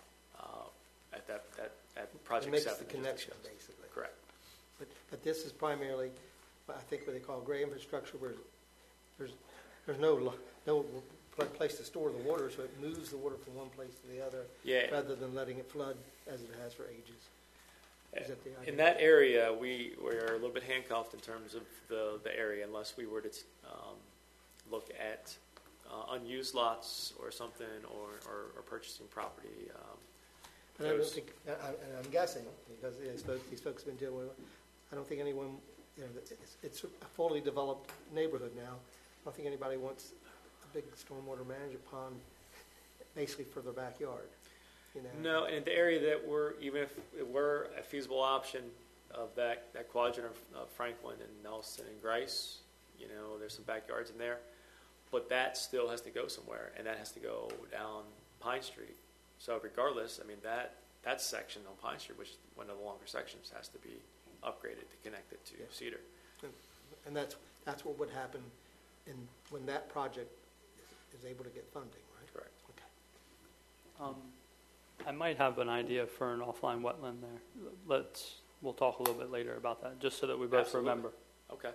S12: at Project 7.
S3: It makes the connection, basically.
S12: Correct.
S3: But this is primarily, I think, what they call gray infrastructure, where there's no place to store the water, so it moves the water from one place to the other, rather than letting it flood as it has for ages. Is that the idea?
S12: In that area, we are a little bit handcuffed in terms of the area, unless we were to look at unused lots or something, or purchasing property.
S3: But I don't think, I'm guessing, because these folks have been dealing with it, I don't think anyone, it's a fully developed neighborhood now. I don't think anybody wants a big stormwater management pond basically for their backyard.
S12: No, and the area that even if it were a feasible option of that quadrant of Franklin and Nelson and Grice, there's some backyards in there, but that still has to go somewhere, and that has to go down Pine Street. So regardless, I mean, that section on Pine Street, which is one of the longer sections, has to be upgraded to connect it to Cedar.
S3: And that's what would happen when that project is able to get funding, right?
S12: Correct.
S3: Okay.
S8: I might have an idea for an offline wetland there. We'll talk a little bit later about that, just so that we both remember.
S12: Okay.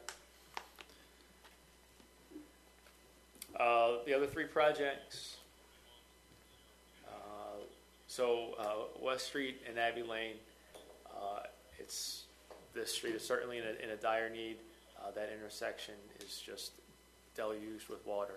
S12: The other 3 projects. West Street and Abbey Lane. This street is certainly in a dire need. That intersection is just deluged with water.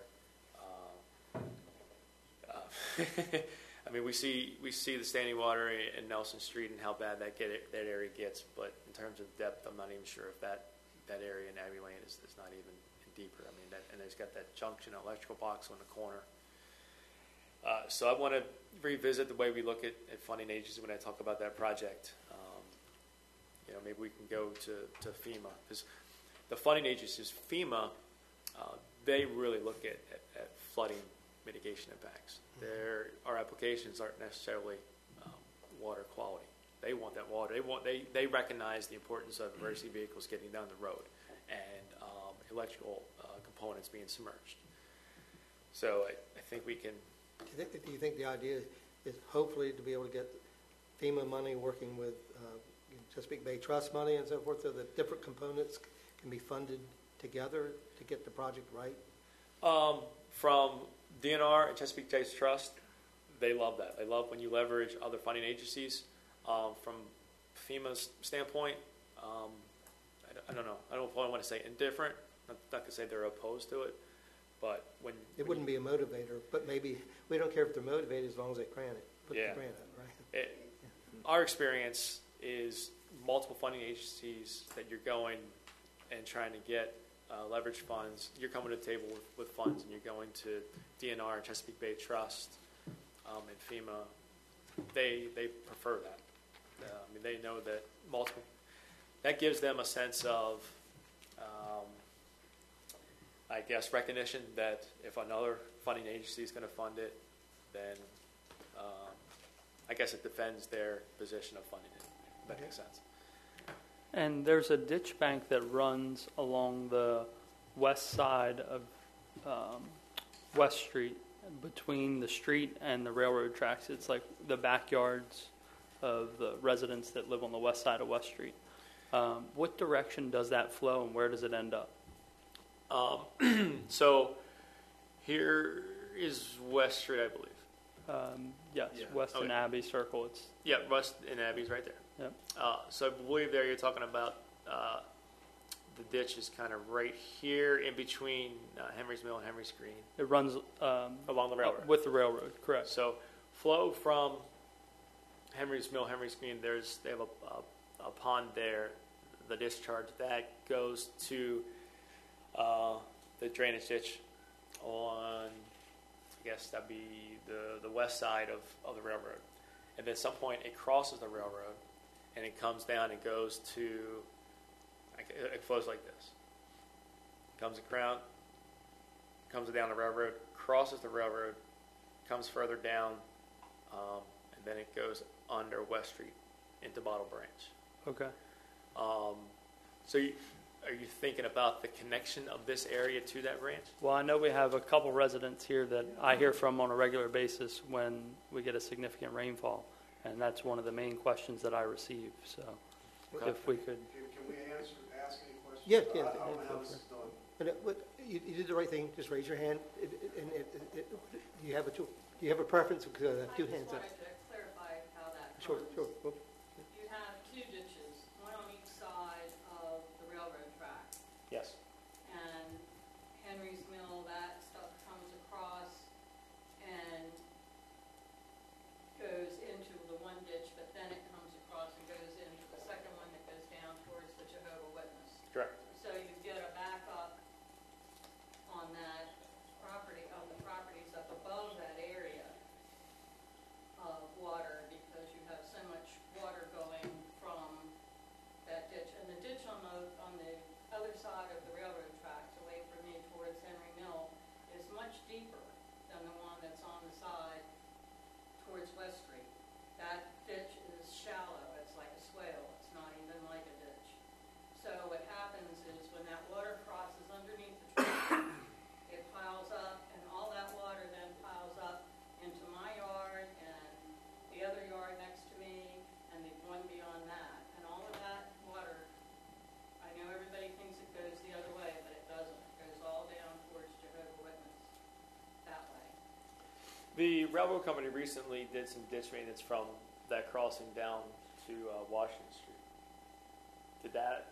S12: I mean, we see the standing water in Nelson Street and how bad that area gets, but in terms of depth, I'm not even sure if that area in Abbey Lane is not even deeper. I mean, and there's got that junction electrical box on the corner. So I want to revisit the way we look at funding agencies when I talk about that project. Maybe we can go to FEMA, because the funding agencies, FEMA, they really look at flooding mitigation impacts. Our applications aren't necessarily water quality. They want that water. They recognize the importance of emergency vehicles getting down the road and electrical components being submerged. So I think we can.
S3: Do you think the idea is hopefully to be able to get FEMA money working with Chesapeake Bay Trust money and so forth, so that different components can be funded together to get the project right?
S12: From DNR and Chesapeake Bay Trust, they love that. They love when you leverage other funding agencies. From FEMA's standpoint, I don't know. I don't want to say indifferent. Not to say they're opposed to it, but
S3: it wouldn't be a motivator. But maybe we don't care if they're motivated as long as they grant it. Put the grant up, right?
S12: our experience is multiple funding agencies that you're going and trying to get leverage funds. You're coming to the table with funds, and you're going to DNR, Chesapeake Bay Trust, and FEMA. They prefer that. I mean, they know that multiple. That gives them a sense of, I guess, recognition that if another funding agency is going to fund it, then I guess it defends their position of funding it. If that makes sense.
S8: And there's a ditch bank that runs along the west side of West Street, between the street and the railroad tracks. It's like the backyards of the residents that live on the west side of West Street. What direction does that flow, and where does it end up?
S12: So here is West Street, I believe.
S8: Yes, West and Abbey Circle. It's
S12: West and Abbey's right there.
S8: Yep.
S12: So I believe there you're talking about the ditch is kind of right here in between Henry's Mill and Henry's Green.
S8: It runs
S12: along the railroad.
S8: With the railroad, correct.
S12: So flow from Henry's Mill, Henry's Green, they have a pond there, the discharge that goes to the drainage ditch on, I guess that'd be the west side of the railroad. And then at some point it crosses the railroad and it comes down and goes to, it flows like this. Comes around, comes down the railroad, crosses the railroad, comes further down, and then it goes under West Street into Bottle Branch.
S8: Okay.
S12: So are you thinking about the connection of this area to that branch?
S8: Well, I know we have a couple residents here that I hear from on a regular basis when we get a significant rainfall, and that's one of the main questions that I receive. So, if we could.
S10: Can we ask any questions?
S3: Yeah.
S10: I don't know how this is done.
S3: But you did the right thing. Just raise your hand. You have a preference? Because I have two hands up.
S6: I just wanted to clarify how that
S3: Sure.
S6: runs. You have two ditches, one on each side of the railroad track.
S12: Yes.
S6: And Henry's Mill, that stuff comes across and goes into the one ditch, but then it comes across and goes into the second one that goes down towards the Jehovah Witness.
S12: Correct.
S6: So you get a backup on that property, on the properties up above that area of water, because you have so much water going from that ditch. And the ditch on the other side of the railroad tracks, away from me towards Henry Mill, is much deeper than the one that's on the side towards West Street. That ditch is shallow. It's like a swale. It's not even like a ditch. So what happens is when that water crosses underneath the track, it piles up, and all that water then piles up into my yard and the other yard next to me and the one beyond that. And all of that water, I know everybody thinks it goes the other way, but it doesn't. It goes all down towards Jehovah Witness that way.
S12: The railroad company recently did some ditch maintenance from that crossing down to Washington Street. Did that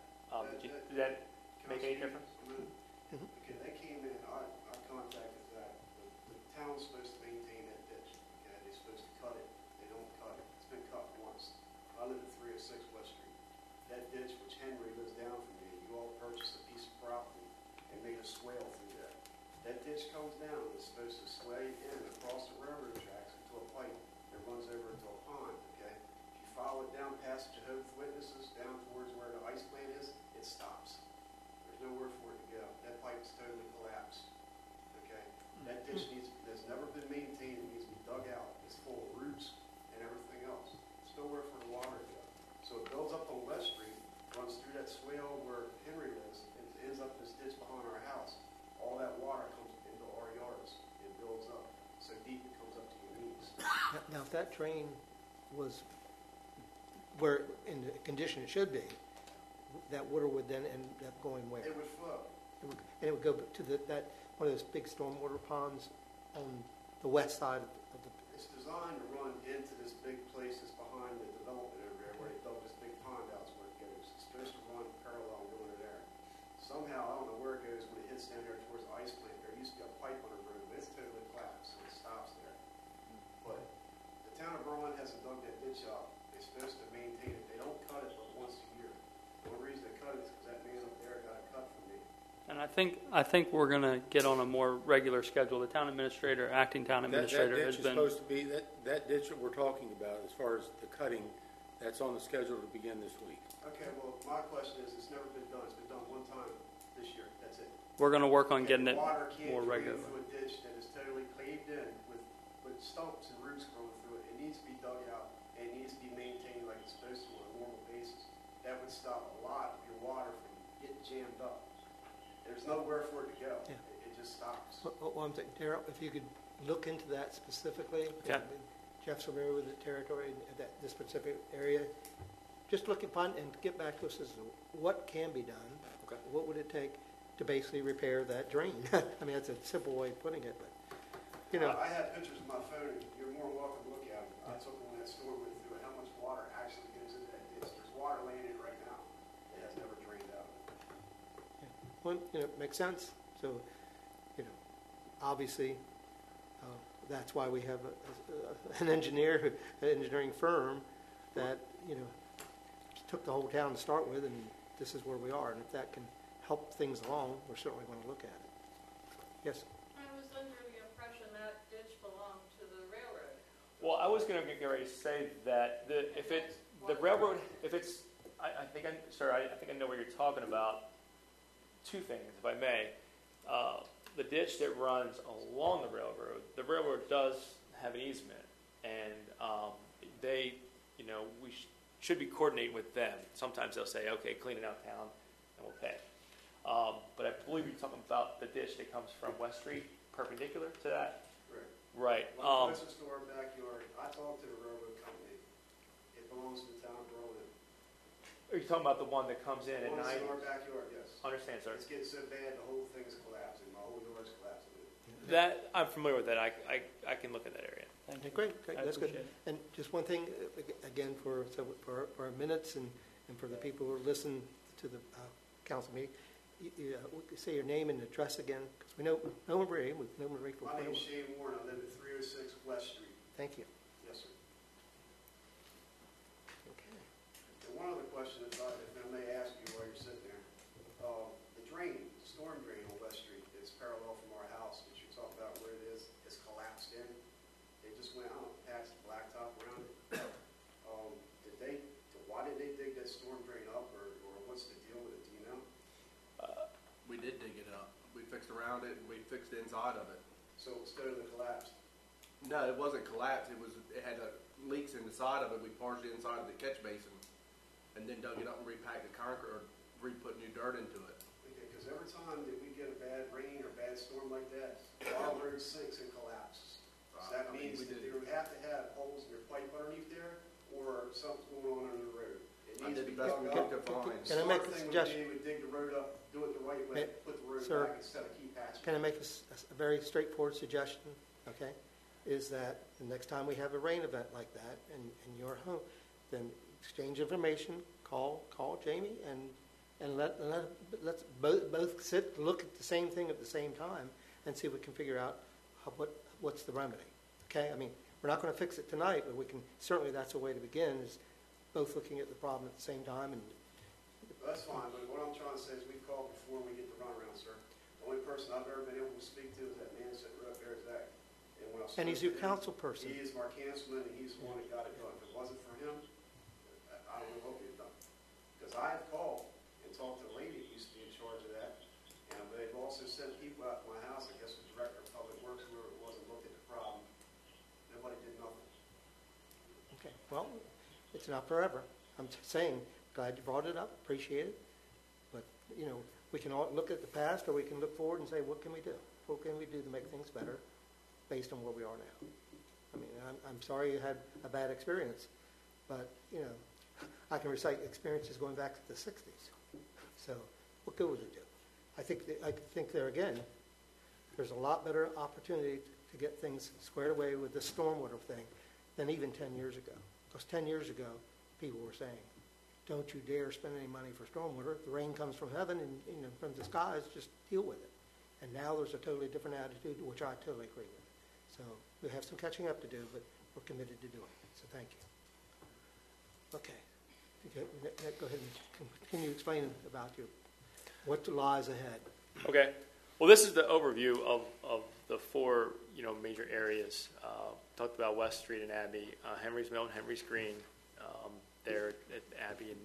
S12: make any difference?
S10: Okay, they came in, I contacted that. The town's supposed to maintain that ditch. Okay, they're supposed to cut it. They don't cut it. It's been cut once. I live at 306 West Street. That ditch, which Henry lives down from me, you all purchased a piece of property and made a swale through that. That ditch comes down and it's supposed to sway in across the railroad tracks into a pipe that runs over into a pond, okay? If you follow it down past Jehovah's Witnesses, down towards where the ice plant is, it stops. There's nowhere for it to go. That pipe's totally collapsed, okay? That ditch has never been maintained. It needs to be dug out. It's full of roots and everything else. There's nowhere for the water to go. So it builds up on West Street, runs through that swale where Henry lives, and ends up this ditch behind our house. All that water comes into our yards. It builds up so deep it comes up to your knees.
S3: Now, if that drain was where in the condition it should be, that water would then end up going where?
S10: It would flow.
S3: And it would go to that one of those big stormwater ponds on the west side of the.
S10: It's designed to run into this big place that's behind the development over there where they dug this big pond out where it goes. It's supposed to run parallel going to there. Somehow, I don't know where it goes when it hits down there towards the ice plant. There used to be a pipe on the road, but it's totally collapsed, so it stops there. But the town of Berlin hasn't dug that ditch up. They supposed to maintain it. They don't cut it but once a year. The only reason they cut it is because that man up there got a cut from me.
S8: And I think we're going to get on a more regular schedule. The town administrator, acting town administrator, has been.
S13: That ditch is supposed to be, that ditch that we're talking about, as far as the cutting, that's on the schedule to begin this week.
S10: Okay, well, my question is, it's never been done. It's been done one time this year. That's it.
S8: We're going to work on getting it
S10: Water can't
S8: more
S10: drain
S8: regular.
S10: through a ditch that is totally caved in with stumps and roots growing through it. It needs to be dug out and it needs to be maintained like it's supposed to on a normal basis. That would stop a lot of your water from getting jammed up. There's nowhere for it to go.
S3: Yeah.
S10: It just stops.
S3: Well, I'm thinking, Darrell, if you could look into that specifically.
S8: Okay.
S3: Jeff's familiar with the territory, this specific area. Just look and find and get back to us as to what can be done.
S13: Okay.
S3: What would it take to basically repair that drain? I mean, that's a simple way of putting it, but, you know.
S10: I have pictures on my phone. You're more than welcome to look at them. I took them when that storm went through it, how much water actually goes into that ditch. There's water laying in it right now. It has never drained out.
S3: Well, you know, it makes sense. So, you know, obviously, that's why we have an engineering firm that, you know, took the whole town to start with, and this is where we are. And if that can help things along, we're certainly going to look at it. Yes?
S6: I was under the impression that ditch belonged to the railroad.
S12: Well, I was going to get ready to say that if the railroad, if it's, I think I know what you're talking about. Two things, if I may. The ditch that runs along the railroad does have an easement, and they, you know, we should be coordinating with them. Sometimes they'll say, okay, clean it out town, and we'll pay. But I believe you're talking about the ditch that comes from West Street, perpendicular to that? Right.
S10: My closest to our backyard, I talked to the railroad company. It belongs to the town of Berlin.
S12: Are you talking about the one that comes in at
S10: The one that's
S12: night?
S10: in our backyard, yes.
S12: Understand, sir.
S10: It's getting so bad, the whole thing's collapsing. My whole yard's collapsing.
S12: That I'm familiar with that. I can look at that area.
S3: Okay, great, that's good. And just one thing, again, for our minutes and for the people who listen to the council meeting, say your name and address again, because we know Marie. We know Marie for
S10: My name is Shane Warren. I live at 306 West Street.
S3: Thank you.
S10: Yes, sir.
S3: Okay.
S10: And one other question, if I may ask you while you're sitting there. The storm drain on West Street, it's parallel from our house, which you talk about where it is, it's collapsed in. They just went out and patched the blacktop around it. Why did they dig that storm drain up, or what's the deal with it, do you know?
S5: We did dig it up. We fixed around it, and we fixed the inside of it.
S10: So it's totally collapsed?
S5: No, it wasn't collapsed. It had leaks in the side of it. We parched the inside of the catch basin, and then dug it up and repacked the concrete, or re-put new dirt into it.
S10: Okay, because every time that we get a bad rain or bad storm like that, our road sinks and collapses. So that means that you have to have holes in your pipe underneath there, or something's going on under the road. It
S5: I
S10: needs to
S5: did
S10: be
S5: the best
S10: dug
S5: we
S10: up.
S5: could to find.
S3: Can I make a suggestion?
S10: Smart thing would be, dig the road up, do it the right way, put the road
S3: Sir,
S10: back instead of keep patching.
S3: Can I make a very straightforward suggestion, okay? Is that the next time we have a rain event like that and you're home, then exchange information, call Jamie, and let's both sit, look at the same thing at the same time and see if we can figure out what's the remedy, okay? I mean, we're not going to fix it tonight, but we can, certainly that's a way to begin, is both looking at the problem at the same time. And
S10: That's fine, but what I'm trying to say is we've called before and we get the runaround, sir. The only person I've ever been able to speak to is that man sitting right up there, Zach.
S3: And he's your council person.
S10: He is our councilman, and he's the one that got it done. If it wasn't for him, I don't know what we'd done. Because I have called and talked to the lady who used to be in charge of that, and they've also sent people out to my house, I guess the director of public works, whoever it was, and looked at the problem. Nobody did nothing.
S3: okay, well, it's not forever. I'm saying, glad you brought it up, appreciate it. But, you know, we can all look at the past, or we can look forward and say, what can we do? What can we do to make things better based on where we are now? I mean, I'm sorry you had a bad experience, but, you know, I can recite experiences going back to the 60s. So what good would it do? I think there again, there's a lot better opportunity to get things squared away with the stormwater thing than even 10 years ago. Because 10 years ago, people were saying, don't you dare spend any money for stormwater. The rain comes from heaven and, you know, from the skies, just deal with it. And now there's a totally different attitude, which I totally agree with. So we have some catching up to do, but we're committed to doing it. So thank you. Okay. Go ahead and continue explaining about what lies ahead.
S12: Okay. Well, this is the overview of the four, major areas. Talked about West Street and Abbey, Henry's Mill and Henry's Green, there at Abbey and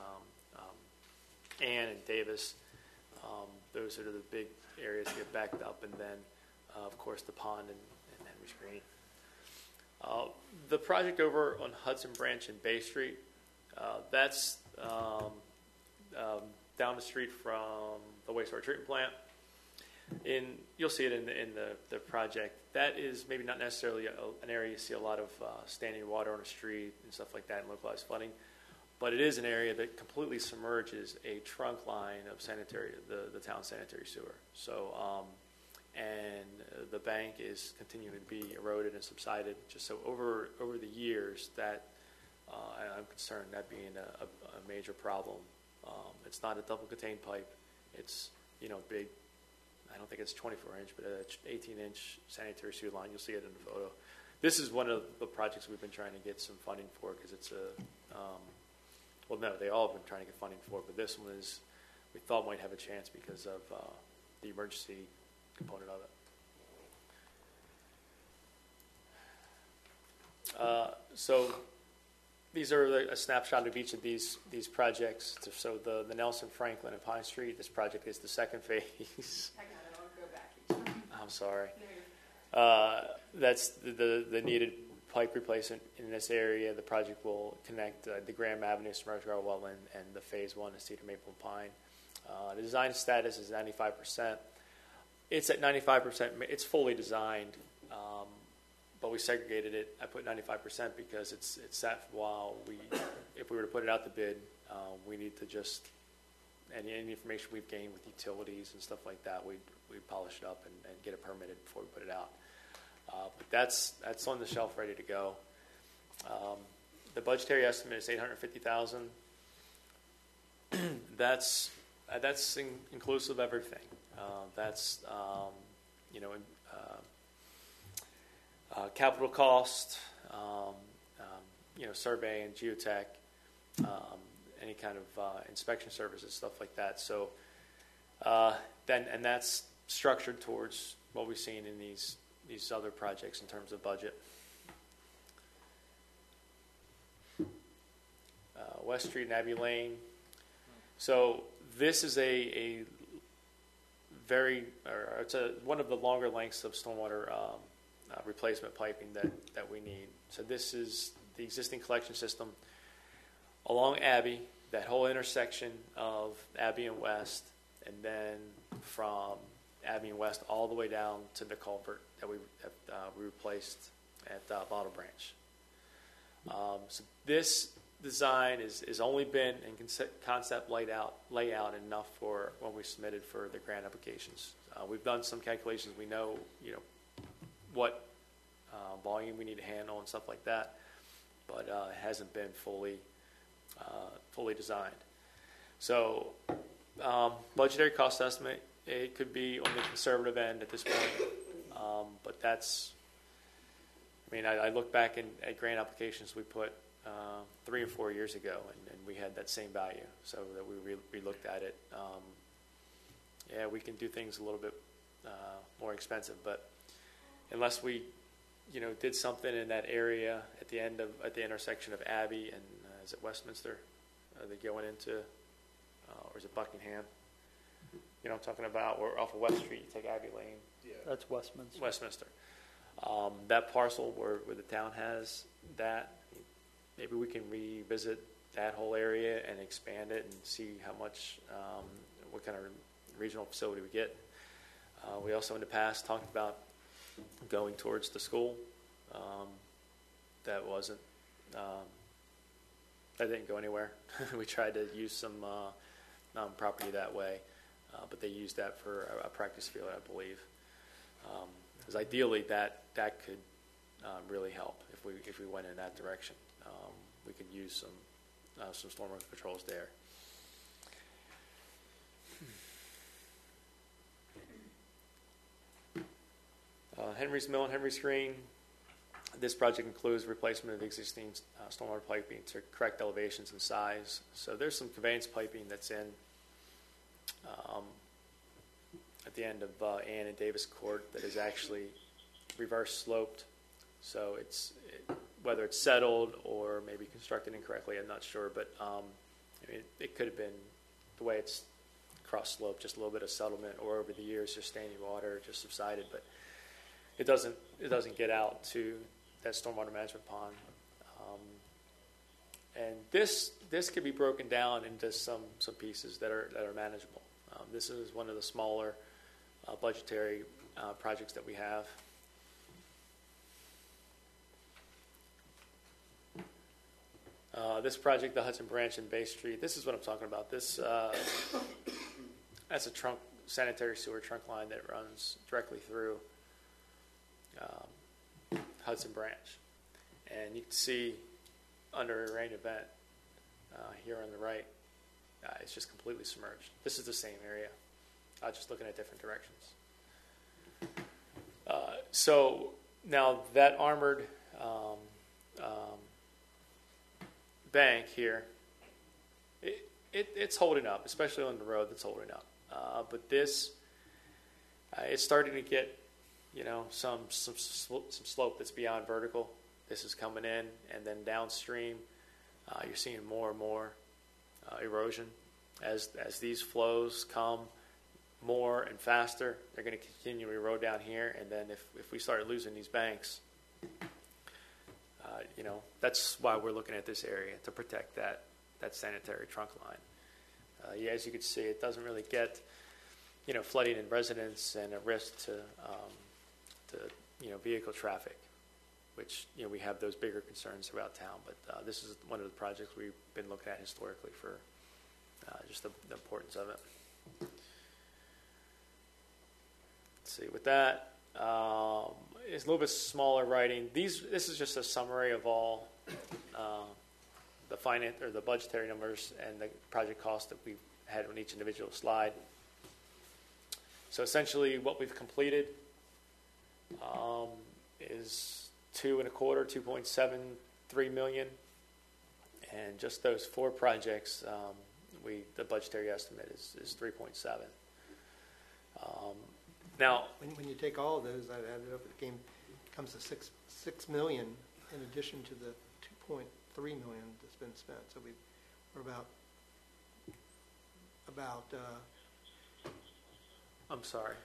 S12: Ann and Davis. Those are the big areas that get backed up, and then, of course, the pond and Henry's Green. The project over on Hudson Branch and Bay Street, that's down the street from the wastewater treatment plant. You'll see it in the project. That is maybe not necessarily an area you see a lot of standing water on the street and stuff like that and localized flooding, but it is an area that completely submerges a trunk line of the town sanitary sewer. So, and the bank is continuing to be eroded and subsided. Just so over the years, that I'm concerned that being a major problem. It's not a double contained pipe. It's big. I don't think it's 24-inch, but an 18-inch sanitary sewer line. You'll see it in the photo. This is one of the projects we've been trying to get some funding for because it's well, no, they all have been trying to get funding for it, but this one we thought might have a chance because of the emergency component of it. So these are a snapshot of each of these projects. So the Nelson, Franklin, and Pine Street, this project is the second phase.
S6: I got it, I'll go back each time.
S12: I'm sorry. That's the needed pipe replacement in this area. The project will connect the Graham Avenue, Submerged Ground Wetland, and the Phase 1 of Cedar Maple and Pine. The design status is 95%. It's at 95%. It's fully designed, but we segregated it. I put 95% because it's sat while if we were to put it out to bid, we need to just, any information we've gained with utilities and stuff like that, we polish it up and get it permitted before we put it out. But that's on the shelf ready to go. The budgetary estimate is $850,000. That's inclusive of everything. That's capital cost, survey and geotech, any kind of inspection services, stuff like that. So that's structured towards what we've seen in these other projects in terms of budget. West Street and Abbey Lane. So this is one of the longer lengths of stormwater replacement piping that we need. So this is the existing collection system along Abbey, that whole intersection of Abbey and West, and then from Abbey and West all the way down to the culvert that we replaced at Bottle Branch. So this design is only been in concept layout enough for when we submitted for the grant applications. We've done some calculations. We know what volume we need to handle and stuff like that, but it hasn't been fully designed. So budgetary cost estimate, it could be on the conservative end at this point, but that's, I look back at grant applications we put 3 or 4 years ago, and we had that same value, so that we looked at it. We can do things a little bit more expensive, but unless we did something in that area at the intersection of Abbey and is it Westminster? Are they going into, or is it Buckingham? I'm talking about, or off of West Street, you take Abbey Lane.
S8: Yeah. That's Westminster.
S12: Westminster. That parcel where the town has that, maybe we can revisit that whole area and expand it and see how much, what kind of regional facility we get. We also in the past talked about going towards the school. That wasn't, that didn't go anywhere. We tried to use some property that way, but they used that for a practice field, I believe. Because ideally that could really help if we went in that direction. We could use some stormwater patrols there. Henry's Mill and Henry's Green. This project includes replacement of existing stormwater piping to correct elevations and size. So there's some conveyance piping that's in at the end of Ann and Davis Court that is actually reverse sloped. So whether it's settled or maybe constructed incorrectly, I'm not sure. But I mean, it could have been the way it's cross sloped, just a little bit of settlement, or over the years just standing water just subsided. But it doesn't get out to that stormwater management pond. And this could be broken down into some pieces that are manageable. This is one of the smaller budgetary projects that we have. This project, the Hudson Branch and Bay Street, this is what I'm talking about. This that's a sanitary sewer trunk line that runs directly through Hudson Branch. And you can see under a rain event here on the right, it's just completely submerged. This is the same area, just looking at different directions. So now that armored bank here, it's holding up, especially on the road that's holding up. But this, it's starting to get, some slope that's beyond vertical. This is coming in, and then downstream, you're seeing more and more erosion as these flows come more and faster. They're going to continue to erode down here, and then if we start losing these banks, that's why we're looking at this area, to protect that sanitary trunk line. As you can see, it doesn't really get flooding in residents and a risk to vehicle traffic, which we have those bigger concerns throughout town. But this is one of the projects we've been looking at historically for just the importance of it. Let's see, with that, it's a little bit smaller writing. This is just a summary of all the budgetary numbers and the project costs that we've had on each individual slide. So essentially, what we've completed is $2.73 million, and just those 4 projects, the budgetary estimate is 3.7. Now,
S3: when you take all of those, I added up, it comes to $6 million in addition to the $2.3 million that's been spent. So we're about.
S12: I'm sorry.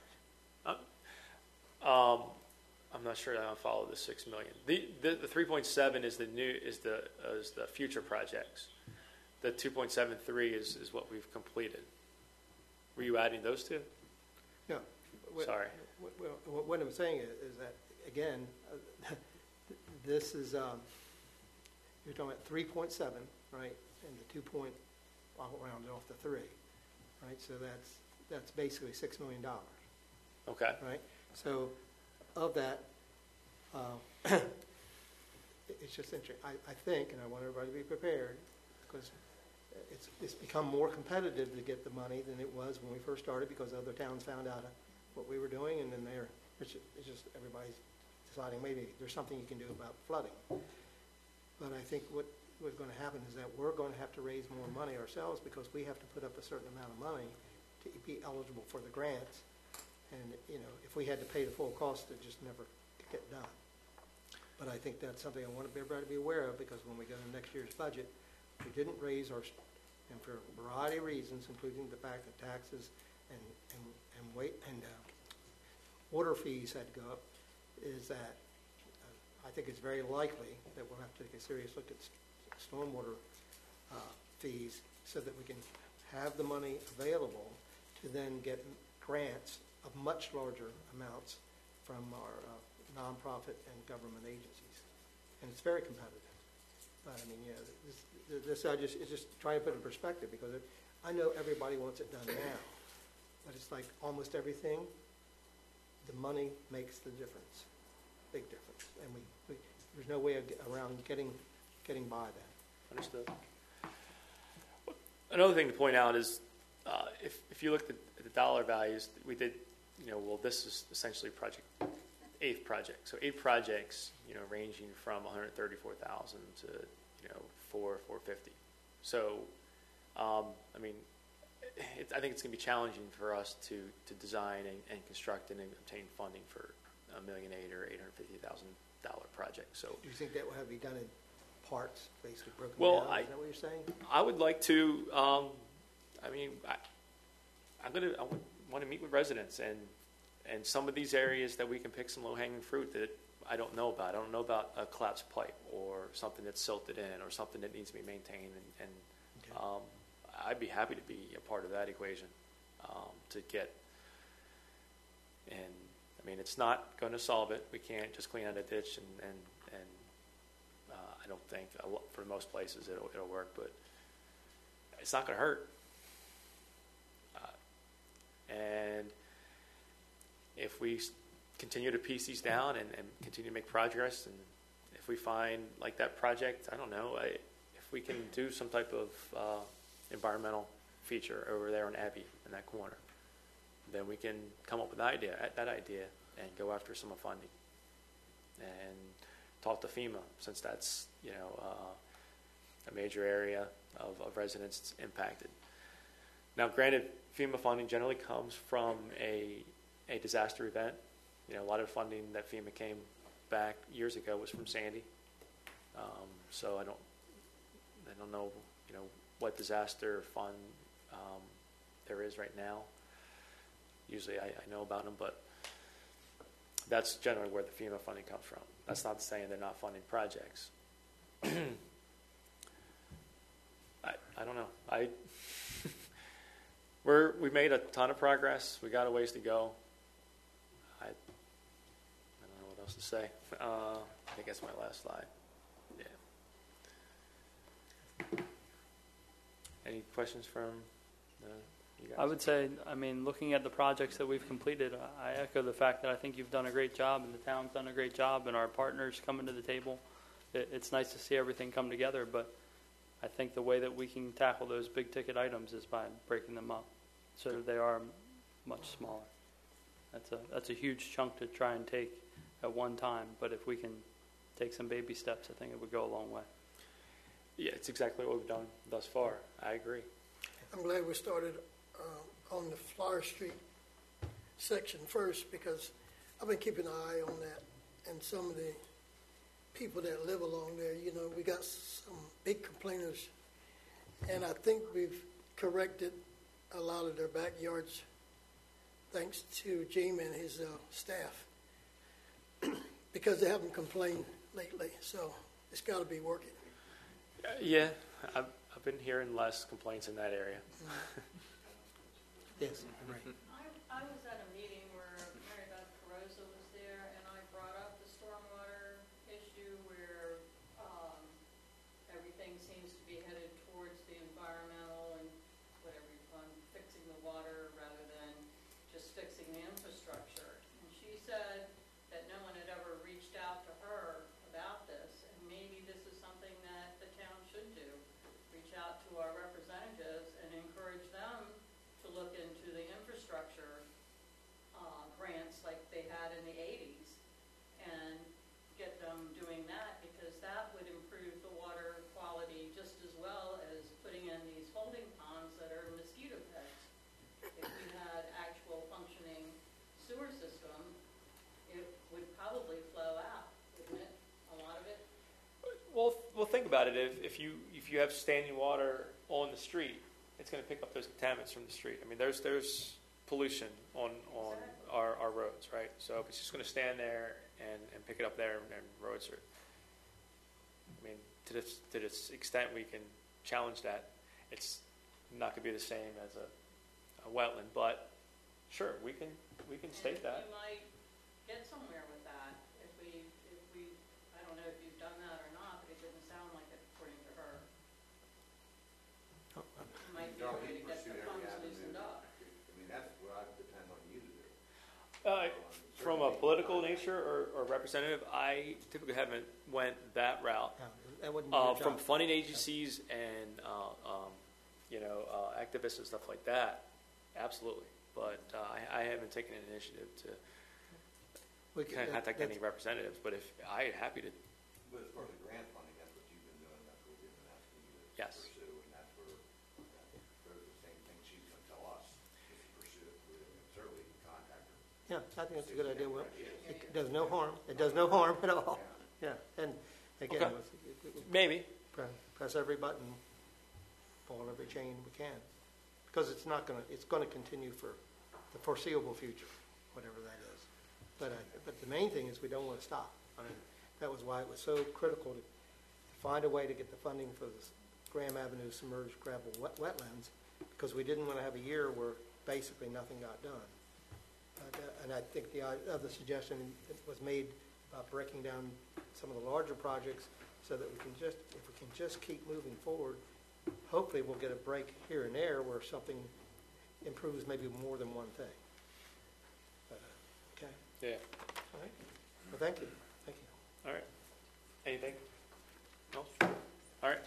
S12: I'm not sure I follow the $6 million. The 3.7 is the future projects. The 2.73 is what we've completed. Were you adding those two?
S3: No.
S12: Sorry.
S3: What I'm saying is that, again, this is, you're talking about 3.7, right? And the 2 point, I'll round it off to 3, right? So that's basically $6 million.
S12: Okay.
S3: Right? So of that, it's just interesting. I think, and I want everybody to be prepared, because it's become more competitive to get the money than it was when we first started, because other towns found out what we were doing, and then it's just everybody's deciding maybe there's something you can do about flooding. But I think what's going to happen is that we're going to have to raise more money ourselves, because we have to put up a certain amount of money to be eligible for the grants. And, if we had to pay the full cost, it just never get done. But I think that's something I want everybody to be aware of, because when we go to next year's budget, we didn't raise our, and for a variety of reasons, including the fact that taxes and water fees had to go up, is that I think it's very likely that we'll have to take a serious look at stormwater fees, so that we can have the money available to then get grants of much larger amounts from our nonprofit and government agencies. And it's very competitive. But I mean, this is just trying to put it in perspective, because I know everybody wants it done now, but it's like almost everything, the money makes the difference, big difference. And there's no way around getting by that.
S12: Understood. Another thing to point out is, if you look at the dollar values, we did, this is essentially Project eighth project. So 8 projects, ranging from 134,000 to 450. So, I think it's going to be challenging for us to design and construct and obtain funding for $1.8 million or $850,000 project. So,
S3: Do you think that will have to be done in parts, basically broken
S12: well,
S3: down? Is that what you're saying?
S12: I would like to. I want to meet with residents and some of these areas that we can pick some low-hanging fruit that I don't know about. I don't know about a collapsed pipe or something that's silted in or something that needs to be maintained. And I'd be happy to be a part of that equation to get. And it's not going to solve it. We can't just clean out a ditch and I don't think for most places it'll work, but it's not going to hurt. And if we continue to piece these down and continue to make progress, and if we find like that project, I don't know, if we can do some type of environmental feature over there on Abbey in that corner, then we can come up with that idea and go after some funding and talk to FEMA, since that's a major area of residents impacted. Now, granted, FEMA funding generally comes from a disaster event. A lot of funding that FEMA came back years ago was from Sandy. So I don't know, what disaster fund there is right now. Usually I know about them, but that's generally where the FEMA funding comes from. That's not saying they're not funding projects. I don't know. We've made a ton of progress. We got a ways to go. I don't know what else to say. I think that's my last slide. Yeah. Any questions from you guys?
S8: I would say, looking at the projects that we've completed, I echo the fact that I think you've done a great job and the town's done a great job and our partners coming to the table. It's nice to see everything come together, but I think the way that we can tackle those big ticket items is by breaking them up so that they are much smaller. That's a huge chunk to try and take at one time, but if we can take some baby steps, I think it would go a long way.
S12: Yeah, it's exactly what we've done thus far. I agree.
S11: I'm glad we started on the Flower Street section first, because I've been keeping an eye on that, and some of the people that live along there, we got some big complainers, and I think we've corrected a lot of their backyards thanks to Jamie and his staff, because they haven't complained lately, so it's got to be working.
S12: Yeah, I've been hearing less complaints in that area.
S3: Yes, right.
S6: I was at a meeting where Mary Beth Carosa was there, and I brought up the stormwater issue where everything seems to be headed towards the environmental and whatever you call fixing the water rather than just fixing the infrastructure. And she said that no one had ever reached out to her about this, and maybe this is something that the town should do. Reach out to our representatives and encourage them to look into the infrastructure grants like they had in the 80s and get them doing that, because that would improve the water quality just as well as putting in these holding ponds that are mosquito pits. If we had actual functioning sewer system, it would probably flow out, wouldn't it? A lot of it?
S12: Well, think about it. If you have standing water on the street, it's going to pick up those contaminants from the street. There's pollution on our roads, right? So if it's just going to stand there and pick it up there, and roads are, to this extent we can challenge that, it's not going to be the same as a wetland, but sure, we can state that.
S6: You might get somewhere with that if we, I don't know if you've done that or not, but it didn't sound like it according to her. It might be a way to get the funds loosened up.
S4: That's what I depend on you to do.
S12: From a political nature or representative, I typically haven't went that route.
S3: That wouldn't be your
S12: From
S3: job.
S12: funding agencies and activists and stuff like that, absolutely. But I haven't taken an initiative to.
S3: We can-
S12: contact any representatives, but if, I'm happy to,
S4: But as far as the grant funding, that's what you've been doing, that's what we've been asking you to
S12: Yes.
S4: pursue, and that's where, there's the same thing she's gonna tell us, if you pursue it, we certainly can contact her.
S3: Yeah, I think that's a good idea. Well, it does no harm. It does no harm at all. Yeah, and again,
S12: Okay. Maybe.
S3: press every button, pull every chain we can, because it's going to continue for the foreseeable future, whatever that is. But the main thing is we don't want to stop. I mean, that was why it was so critical to find a way to get the funding for this Graham Avenue submerged gravel wetlands, because we didn't want to have a year where basically nothing got done. And I think the other suggestion that was made about breaking down some of the larger projects so that if we can just keep moving forward, hopefully we'll get a break here and there where something improves maybe more than one thing. Okay?
S12: Yeah.
S3: All right. Well, thank you. Thank you.
S12: All right. Anything else? All right.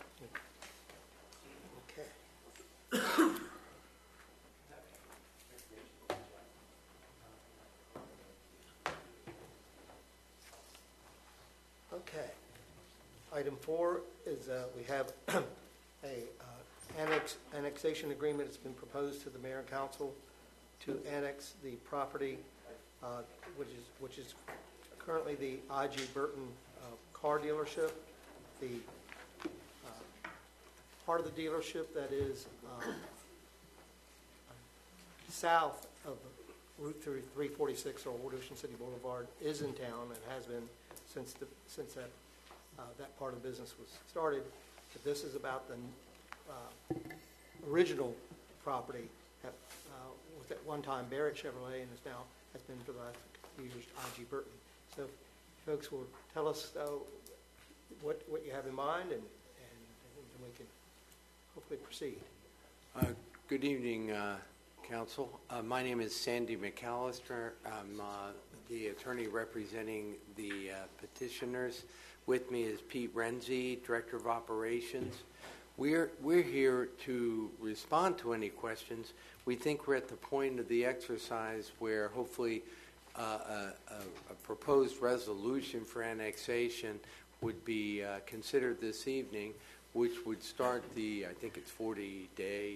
S3: Okay. Okay. Item 4 is we have a annexation agreement that's been proposed to the mayor and council to annex the property, which is currently the I.G. Burton car dealership. The part of the dealership that is south of Route 346 or Old Ocean City Boulevard is in town and has been since that part of the business was started. But this is about the original property that was at one time Barrett Chevrolet and has been for the last few years I.G. Burton. So folks will tell us what you have in mind, and we can hopefully proceed.
S14: Good evening, Council. My name is Sandy McAllister. I'm the attorney representing the petitioners. With me is Pete Renzi, Director of Operations. We're here to respond to any questions. We think we're at the point of the exercise where hopefully a proposed resolution for annexation would be considered this evening, which would start I think it's 40-day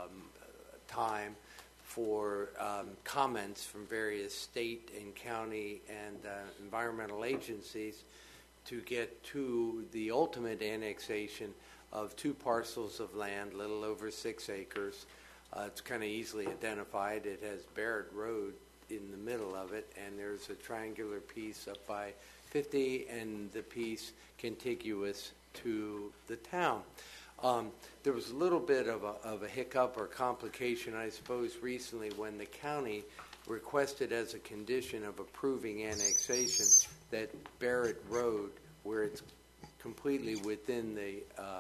S14: time for comments from various state and county and environmental agencies to get to the ultimate annexation of 2 parcels of land, a little over 6 acres. It's kind of easily identified. It has Barrett Road in the middle of it, and there's a triangular piece up by 50 and the piece contiguous to the town. There was a little bit of a hiccup or complication, I suppose, recently when the county requested as a condition of approving annexation that Barrett Road, where it's completely within the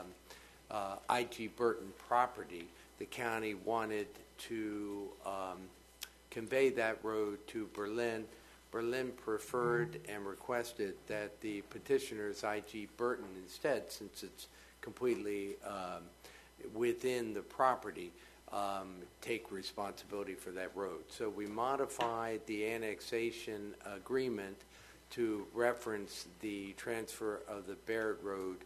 S14: I.G. Burton property, the county wanted to convey that road to Berlin. Berlin preferred and requested that the petitioners, I.G. Burton, instead, since it's completely within the property, take responsibility for that road. So we modified the annexation agreement to reference the transfer of the Barrett Road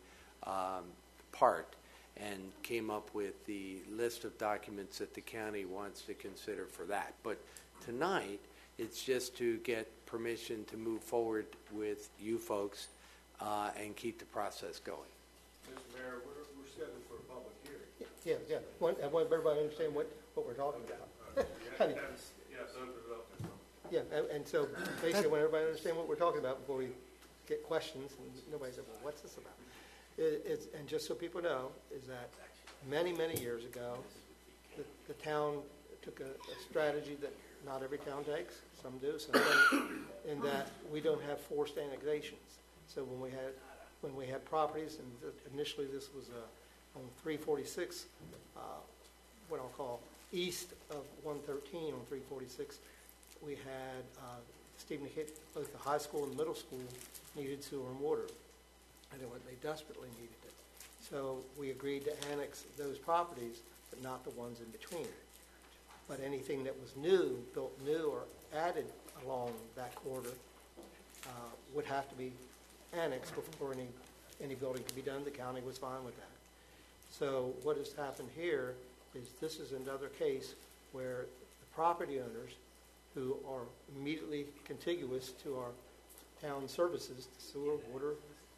S14: part and came up with the list of documents that the county wants to consider for that. But tonight, it's just to get permission to move forward with you folks and keep the process going.
S13: Mr. Mayor, we're scheduled for a public hearing.
S3: Yeah. I want everybody to understand what we're talking about.
S13: Yes, open it up.
S3: Yeah, and so basically I want everybody to understand what we're talking about before we get questions, and nobody said, well, what's this about? And just so people know, is that many, many years ago, the town took a strategy that not every town takes. Some do, some don't, in that we don't have forced annexations. So when we had properties, and initially this was on 346, what I'll call east of 113 on 346, we had Stephen hit both the high school and middle school needed sewer and water, and they desperately needed it. So we agreed to annex those properties, but not the ones in between. But anything that was new, built new or added along that corridor would have to be annexed before any building could be done. The county was fine with that. So what has happened here is this is another case where the property owners who are immediately contiguous to our town services, sewer, water,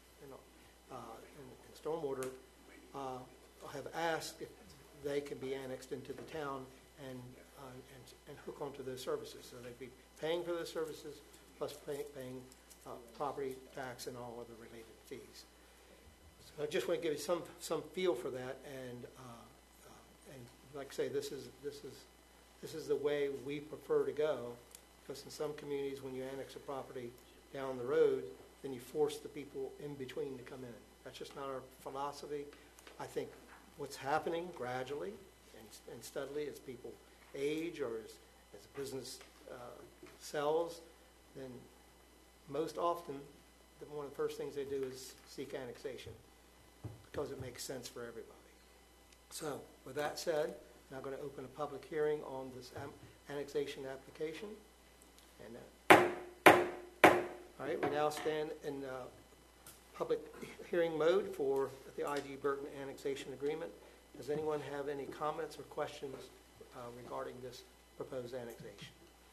S3: and stormwater, have asked if they can be annexed into the town and hook onto those services. So they'd be paying for those services plus paying property tax and all other related fees. So I just want to give you some feel for that, and like I say, this is the way we prefer to go, because in some communities, when you annex a property down the road, then you force the people in between to come in. That's just not our philosophy. I think what's happening gradually and steadily as people age or as business sells, then most often one of the first things they do is seek annexation because it makes sense for everybody. So with that said, I'm now going to open a public hearing on this annexation application. And all right, we now stand in public hearing mode for the I.G. Burton annexation agreement. Does anyone have any comments or questions regarding this proposed annexation?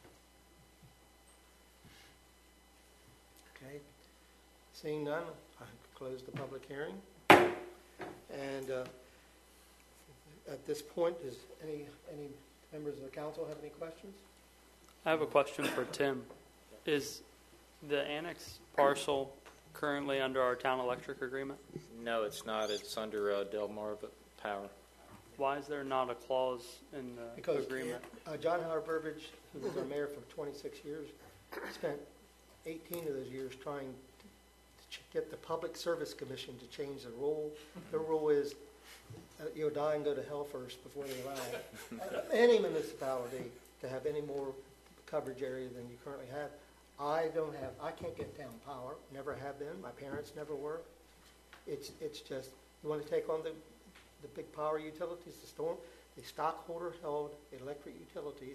S3: Okay. Seeing none, I close the public hearing. And at this point, does any members of the council have any questions?
S8: I have a question for Tim. Is the annex parcel currently under our town electric agreement?
S15: No, it's not. It's under Delmarva Power.
S8: Why is there not a clause in the agreement?
S3: John Howard Burbidge, who was our mayor for 26 years, spent 18 of those years trying to get the Public Service Commission to change the rule. The rule is you'll die and go to hell first before they allow any municipality to have any more coverage area than you currently have. I can't get town power, never have been. My parents never were. It's just, you want to take on the big power utilities, the stockholder held electric utilities.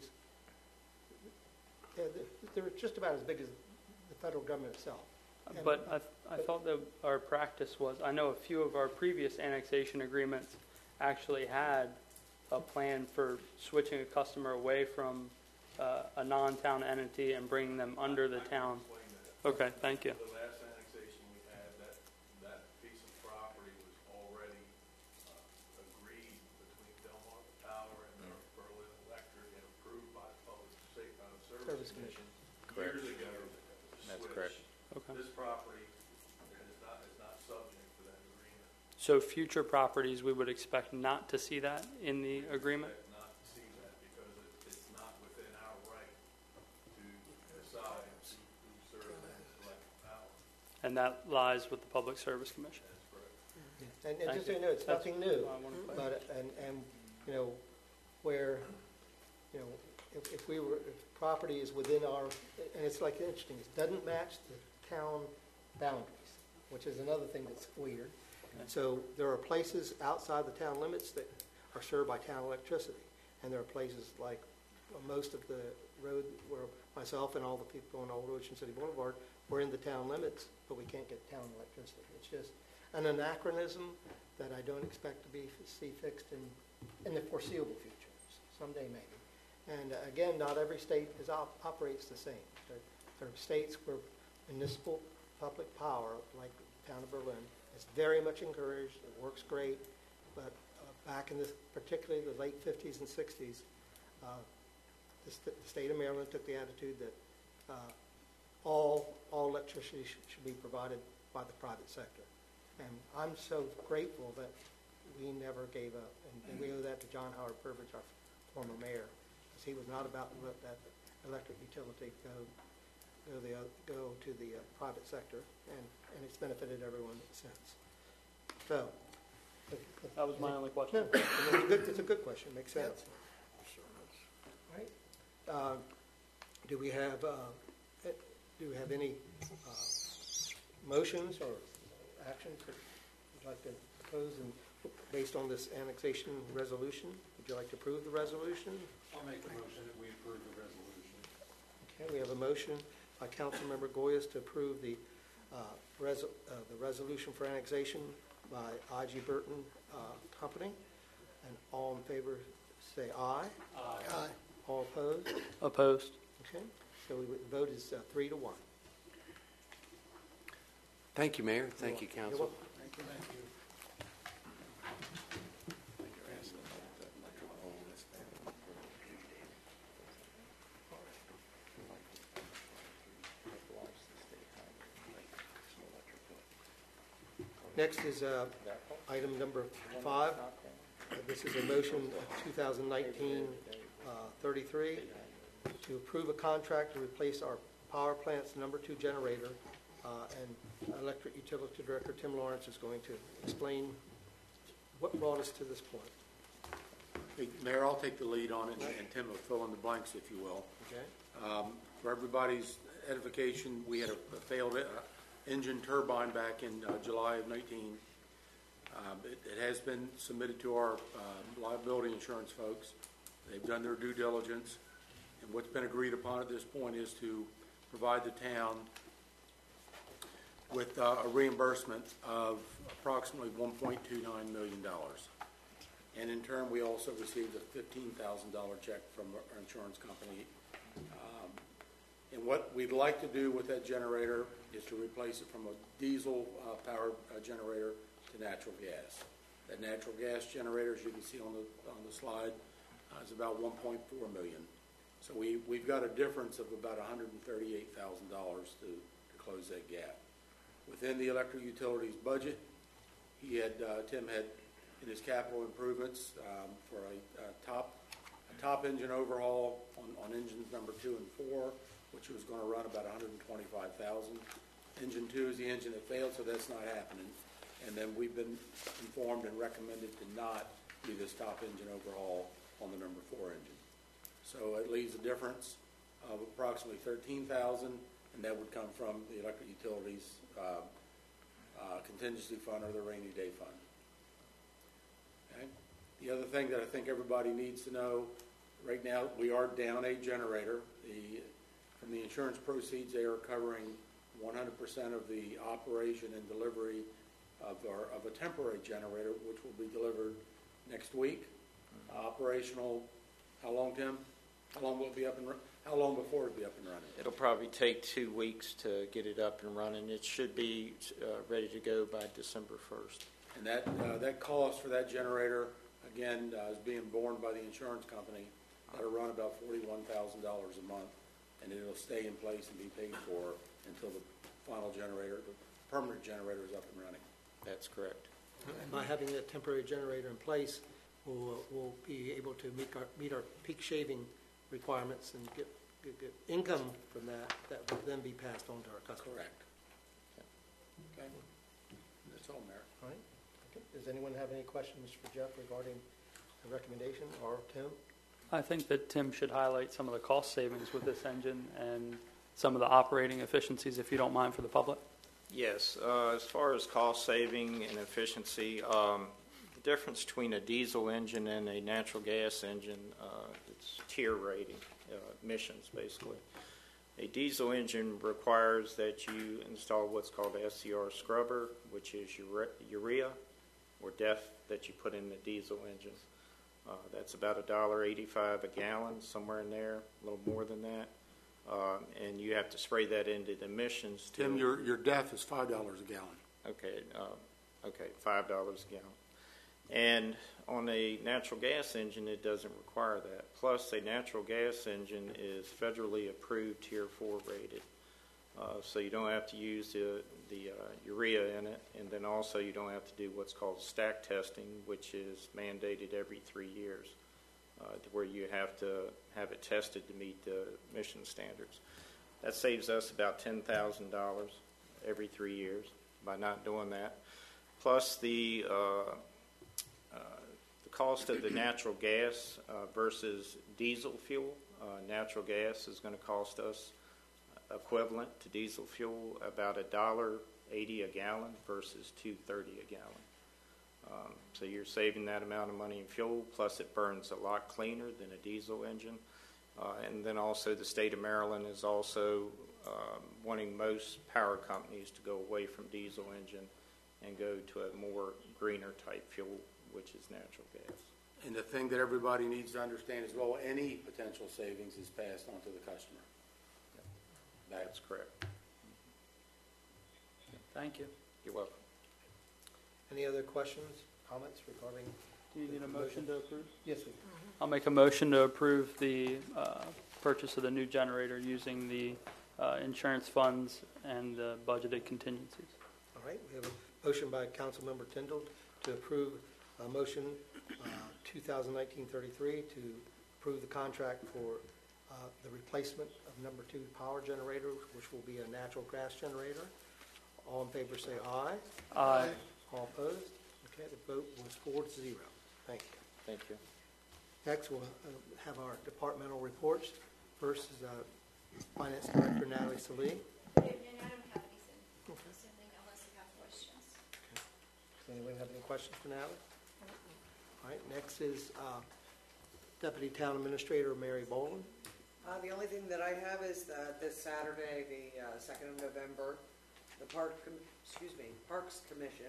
S3: They're just about as big as the federal government itself.
S8: But I thought that our practice was, I know a few of our previous annexation agreements actually had a plan for switching a customer away from a non-town entity and bringing them under the town. Okay, thank you.
S5: The last annexation we had, that piece of property was already agreed between Delmarva Power and Berlin Electric and approved by the Public Service Commission
S15: Correct.
S5: years ago.
S15: That's correct.
S8: Okay.
S5: This property is not subject to that agreement.
S8: So future properties, we would expect not to see that in the agreement?
S5: Not to see that because it's not within our right to decide who serves as electric power.
S8: And that lies with the Public Service Commission?
S5: That's correct.
S3: And just so you know, it's nothing new. But and you know, where you know, if property is within our, and it's like interesting, it doesn't match the town boundaries, which is another thing that's weird. And so there are places outside the town limits that are served by town electricity, and there are places like most of the road where myself and all the people on Old Ocean City Boulevard, we're in the town limits, but we can't get town electricity. It's just an anachronism that I don't expect to see fixed in the foreseeable future. Someday maybe. And again, not every state operates the same. There are states where municipal public power, like the town of Berlin, is very much encouraged. It works great. But back in particularly the late 50s and 60s, the state of Maryland took the attitude that all electricity should be provided by the private sector. And I'm so grateful that we never gave up. And we owe that to John Howard Burbidge, our former mayor, because he was not about to let that electric utility go to the private sector, and it's benefited everyone since. So,
S8: that was my only question.
S3: It's a good question. Makes sense. Right? Do we have any motions or actions that you'd like to propose based on this annexation resolution? Would you like to approve the resolution?
S13: I'll make a motion that we approve the resolution.
S3: Okay, we have a motion by Councilmember Goyas to approve the resolution for annexation by I.G. Burton Company. And all in favor say aye.
S11: Aye.
S3: All opposed?
S8: Opposed.
S3: Okay, so the vote is 3-1.
S14: Thank you, Mayor. Thank you,
S3: You're
S14: Council.
S3: welcome. Next is item number 5. This is a motion of 2019-33 to approve a contract to replace our power plant's number 2 generator. And Electric Utility Director Tim Lawrence is going to explain what brought us to this point.
S13: Hey, Mayor, I'll take the lead on it, and Tim will fill in the blanks, if you will.
S3: Okay.
S13: For everybody's edification, we had a failed engine turbine back in July of 19. It has been submitted to our liability insurance folks. They've done their due diligence, and what's been agreed upon at this point is to provide the town with a reimbursement of approximately $1.29 million. And in turn, we also received a $15,000 check from our insurance company. And what we'd like to do with that generator is to replace it from a diesel powered generator to natural gas. That natural gas generator, as you can see on the slide, is about $1.4 million. So we've got a difference of about $138,000 to close that gap. Within the electric utilities budget, Tim had in his capital improvements for a top engine overhaul on engines number 2 and 4, which was going to run about $125,000. Engine 2 is the engine that failed, so that's not happening. And then we've been informed and recommended to not do this top engine overhaul on the number 4 engine. So it leaves a difference of approximately $13,000, and that would come from the electric utilities contingency fund or the rainy day fund. Okay. The other thing that I think everybody needs to know, right now we are down a generator. From the insurance proceeds, they are covering 100% of the operation and delivery of a temporary generator, which will be delivered next week. Operational, how long, Tim? How long will it be up and how long before it'll be up and running?
S15: It'll probably take 2 weeks to get it up and running. It should be ready to go by December 1st.
S13: And that cost for that generator, again, is being borne by the insurance company. That'll run about $41,000 a month, and it'll stay in place and be paid for until the final generator, the permanent generator, is up and running.
S15: That's correct.
S3: And by having that temporary generator in place, we'll be able to meet our peak shaving requirements and get income from that will then be passed on to our customers.
S13: Correct. Okay. That's all, Mayor.
S3: All right. Okay. Does anyone have any questions for Jeff regarding the recommendation, or Tim?
S8: I think that Tim should highlight some of the cost savings with this engine and some of the operating efficiencies, if you don't mind, for the public.
S15: Yes. As far as cost saving and efficiency, the difference between a diesel engine and a natural gas engine, it's tier rating, emissions basically. A diesel engine requires that you install what's called a SCR scrubber, which is urea or DEF that you put in the diesel engine. That's about $1.85 a gallon, somewhere in there, a little more than that. And you have to spray that into the emissions.
S13: Tim, your DEF is $5 a gallon.
S15: Okay, $5 a gallon. And on a natural gas engine, it doesn't require that. Plus, a natural gas engine is federally approved Tier 4 rated. So you don't have to use the urea in it, and then also you don't have to do what's called stack testing, which is mandated every 3 years, where you have to have it tested to meet the emission standards. That saves us about $10,000 every 3 years by not doing that. Plus the cost of the natural gas versus diesel fuel. Natural gas is going to cost us equivalent to diesel fuel about $1.80 a gallon versus $2.30 a gallon. So you're saving that amount of money in fuel, plus it burns a lot cleaner than a diesel engine. And then also the state of Maryland is also wanting most power companies to go away from diesel engine and go to a more greener type fuel, which is natural gas.
S13: And the thing that everybody needs to understand as well, any potential savings is passed on to the customer.
S15: That's correct.
S8: Thank you.
S15: You're welcome.
S3: Any other questions, comments regarding?
S8: Do you need a motion to approve?
S3: Yes, we do.
S8: I'll make a motion to approve the purchase of the new generator using the insurance funds and budgeted contingencies.
S3: All right, we have a motion by Councilmember Tyndall to approve motion 2019-33 to approve the contract for the replacement of number 2 power generator, which will be a natural gas generator. All in favor say aye.
S8: Aye.
S3: All opposed? Okay, the vote was 4-0. Thank you.
S15: Thank you.
S3: Next, we'll have our departmental reports. First is Finance Director Natalie Salee.
S16: Good evening. I don't have anything, unless you have questions.
S3: Does anyone have any questions for Natalie? All right, next is Deputy Town Administrator Mary Boland.
S7: The only thing that I have is that this Saturday, the 2nd of November, the Parks Commission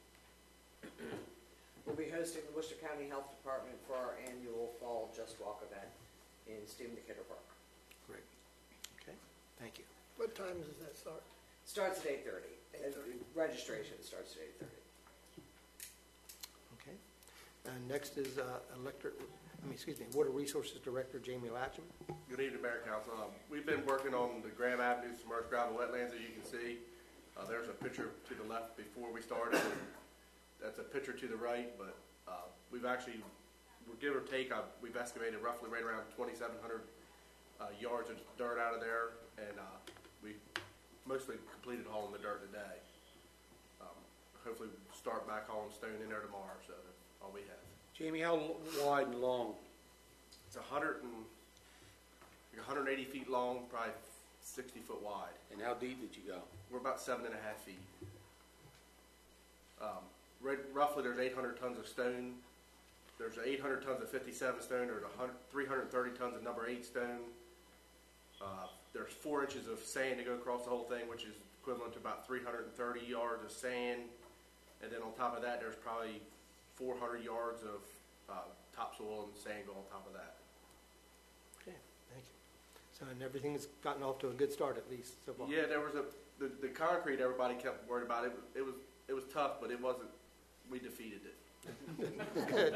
S7: will be hosting the Worcester County Health Department for our annual Fall Just Walk event in Stephen Decatur Park.
S3: Great. Okay, thank you.
S11: What time does that start?
S7: Starts at 8:30. Registration starts at 8:30.
S3: Okay. And next is Water Resources Director Jamie Latcham.
S17: Good evening, Mayor and Council. We've been working on the Graham Avenue submerged gravel wetlands, as you can see. There's a picture to the left before we started. That's a picture to the right, but we've actually, give or take, we've estimated roughly right around 2,700 yards of dirt out of there, and we mostly completed hauling the dirt today. Hopefully start back hauling stone in there tomorrow, so that's all we have.
S13: Jamie, how wide and long?
S17: It's 180 feet long, probably 60 foot wide.
S13: And how deep did you go?
S17: We're about 7.5 feet. Roughly, there's 800 tons of stone. There's 800 tons of 57 stone. There's 330 tons of number 8 stone. There's 4 inches of sand to go across the whole thing, which is equivalent to about 330 yards of sand. And then on top of that, there's probably 400 yards of topsoil and sand going on top of that.
S3: Okay, thank you. So, and everything's gotten off to a good start at least so far.
S17: Yeah, there was the concrete everybody kept worried about. It was tough, but it wasn't. We defeated it.
S3: Good.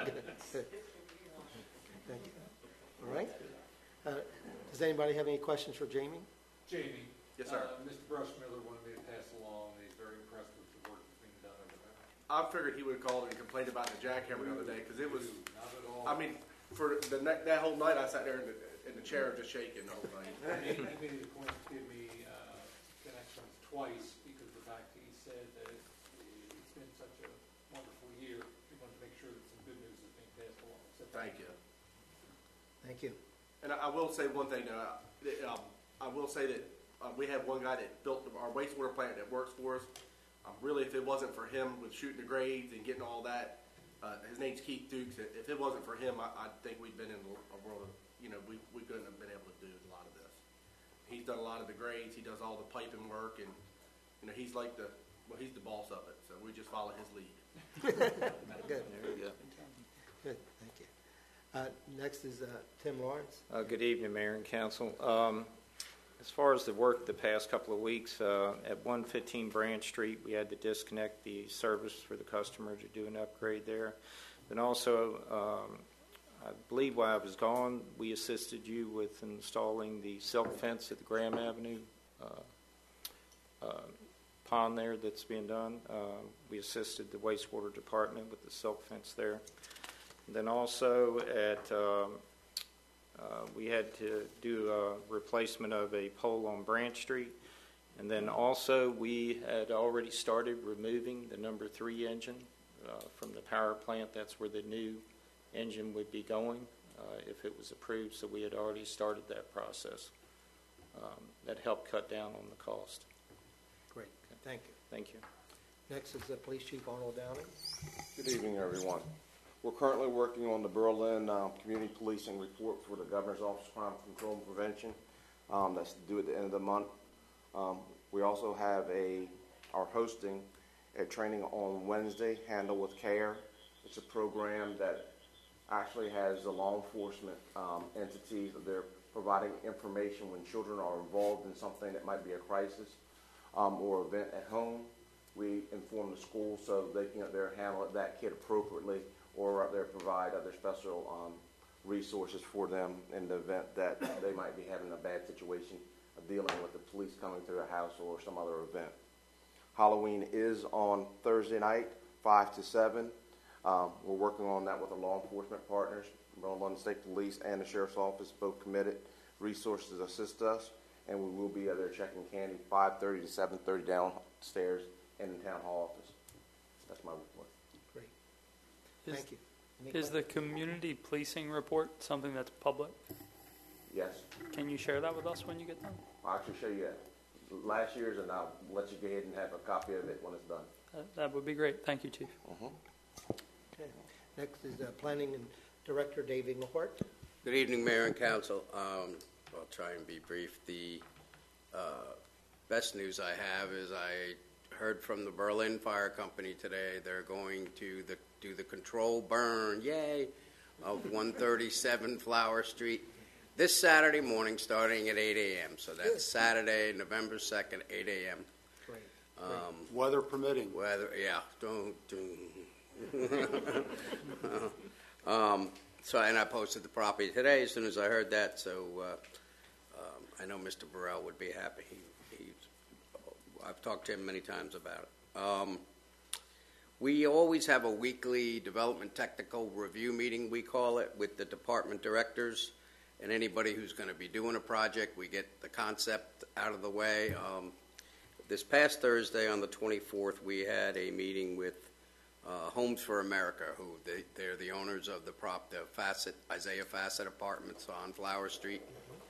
S3: Thank you. All right. Does anybody have any questions for Jamie?
S5: Jamie.
S17: Yes, sir.
S5: Mr. Brushmiller wanted me to pass along. He's very impressed with the work that's being done over there.
S17: I figured he would have called and complained about the jackhammer the other day because it was.
S5: Not at all.
S17: I mean, for that whole night, I sat there in the chair just shaking the whole night.
S5: He made it a point to give me connections twice because the fact he said that it's been such a wonderful year. He wanted to make sure that some good news is being passed along. So
S17: Thank you.
S3: Thank you.
S17: And I will say one thing. I will say that we have one guy that built our wastewater plant that works for us. Really, if it wasn't for him with shooting the grades and getting all that, his name's Keith Dukes. If it wasn't for him, I think we'd been in a world of, we couldn't have been able to do a lot of this. He's done a lot of the grades. He does all the piping work, and he's like he's the boss of it. So we just follow his lead.
S3: Good.
S15: There you go.
S3: Good. Thank you. Next is Tim Lawrence.
S15: Good evening, Mayor and Council. As far as the work the past couple of weeks, at 115 Branch Street, we had to disconnect the service for the customer to do an upgrade there. And also, I believe while I was gone, we assisted you with installing the silk fence at the Graham Avenue pond there that's being done. We assisted the wastewater department with the silk fence there. And then also at we had to do a replacement of a pole on Branch Street. And then also we had already started removing the number 3 engine from the power plant. That's where the new engine would be going if it was approved. So we had already started that process. That helped cut down on the cost.
S3: Great. Thank you.
S15: Thank you.
S3: Next is Police Chief Arnold Downing.
S18: Good evening, everyone. We're currently working on the Berlin Community Policing Report for the Governor's Office of Crime Control and Prevention. That's due at the end of the month. We also are hosting a training on Wednesday, Handle with Care. It's a program that actually has the law enforcement entities. They're providing information when children are involved in something that might be a crisis or event at home. We inform the school so they can handle that kid appropriately, or out there provide other special resources for them in the event that they might be having a bad situation of dealing with the police coming to their house or some other event. Halloween is on Thursday night, 5 to 7. We're working on that with the law enforcement partners. Maryland London State Police and the Sheriff's Office both committed resources to assist us, and we will be there checking candy 5:30 to 7:30 downstairs in the town hall office. That's my report.
S3: Great. Thank you.
S8: Is the community policing report something that's public?
S18: Yes.
S8: Can you share that with us when you get done?
S18: I'll actually show you last year's, and I'll let you go ahead and have a copy of it when it's done.
S8: That would be great. Thank you, Chief.
S3: Okay. Next is Planning and Director Dave Englehart.
S19: Good evening, Mayor and Council. I'll try and be brief. The best news I have is I heard from the Berlin Fire Company today. They're going to do the control burn, yay, of 137 Flower Street this Saturday morning starting at 8 a.m. So that's Saturday, November 2nd, 8 a.m.
S3: Great.
S13: Weather permitting.
S19: Weather, yeah. So, and I posted the property today as soon as I heard that, so I know Mr. Burrell would be happy. I've talked to him many times about it. We always have a weekly development technical review meeting, we call it, with the department directors and anybody who's going to be doing a project. We get the concept out of the way. This past Thursday on the 24th, we had a meeting with Homes for America, who they're the owners of the Isaiah Fassett Apartments on Flower Street.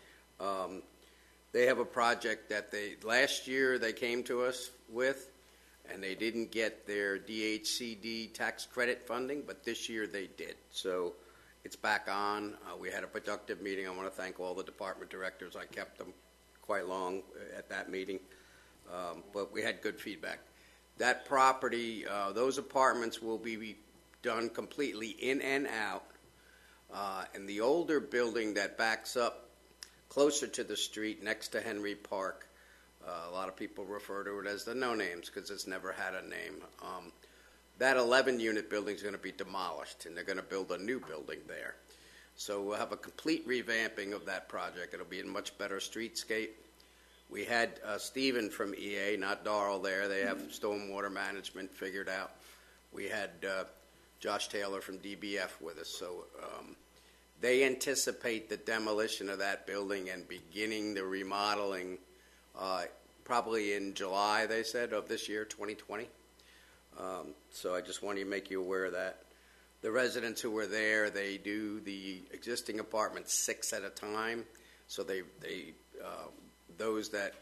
S19: They have a project that last year they came to us with, and they didn't get their DHCD tax credit funding, but this year they did. So it's back on. We had a productive meeting. I want to thank all the department directors. I kept them quite long at that meeting, but we had good feedback. That property, those apartments will be done completely in and out. And the older building that backs up closer to the street next to Henry Park, a lot of people refer to it as the No Names because it's never had a name. That 11-unit building is going to be demolished, and they're going to build a new building there. So we'll have a complete revamping of that project. It'll be a much better streetscape. We had Stephen from EA, not Darrell, there. They have stormwater management figured out. We had Josh Taylor from DBF with us. So they anticipate the demolition of that building and beginning the remodeling probably in July, they said, of this year, 2020. So I just wanted to make you aware of that. The residents who were there, they do the existing apartments 6 at a time. So those that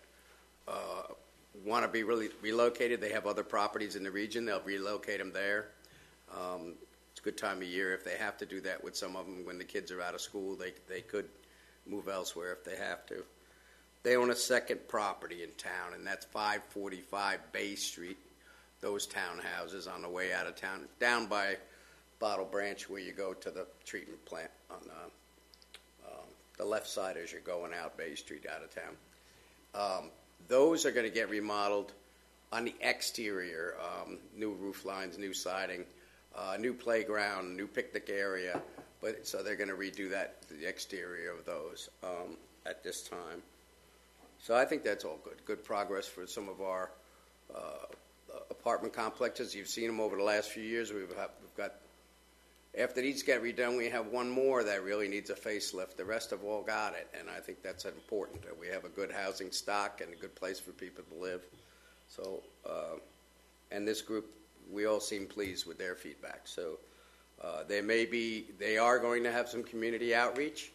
S19: want to be really relocated, they have other properties in the region, they'll relocate them there. It's a good time of year if they have to do that with some of them. When the kids are out of school, they could move elsewhere if they have to. They own a second property in town, and that's 545 Bay Street, those townhouses on the way out of town, down by Bottle Branch where you go to the treatment plant on the left side as you're going out Bay Street out of town. Those are going to get remodeled on the exterior, new roof lines, new siding, new playground, new picnic area. So they're going to redo the exterior of those at this time. So I think that's all good. Good progress for some of our apartment complexes. You've seen them over the last few years. We've got, after these get redone, we have one more that really needs a facelift. The rest have all got it, and I think that's important. We have a good housing stock and a good place for people to live. So, and this group, we all seem pleased with their feedback. So they are going to have some community outreach.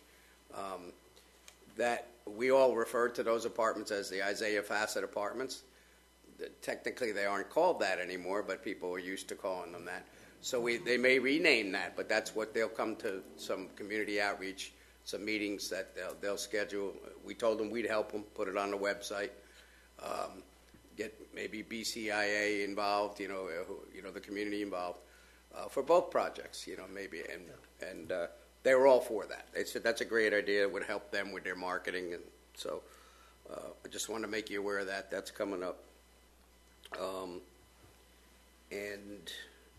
S19: That we all refer to those apartments as the Isaiah Fassett Apartments. Technically, they aren't called that anymore, but people are used to calling them that. So they may rename that, but that's what they'll come to, some community outreach, some meetings that they'll schedule. We told them we'd help them, put it on the website. get maybe BCIA involved, the community involved for both projects, maybe. And they were all for that. They said that's a great idea. It would help them with their marketing. And so I just want to make you aware of that. That's coming up. And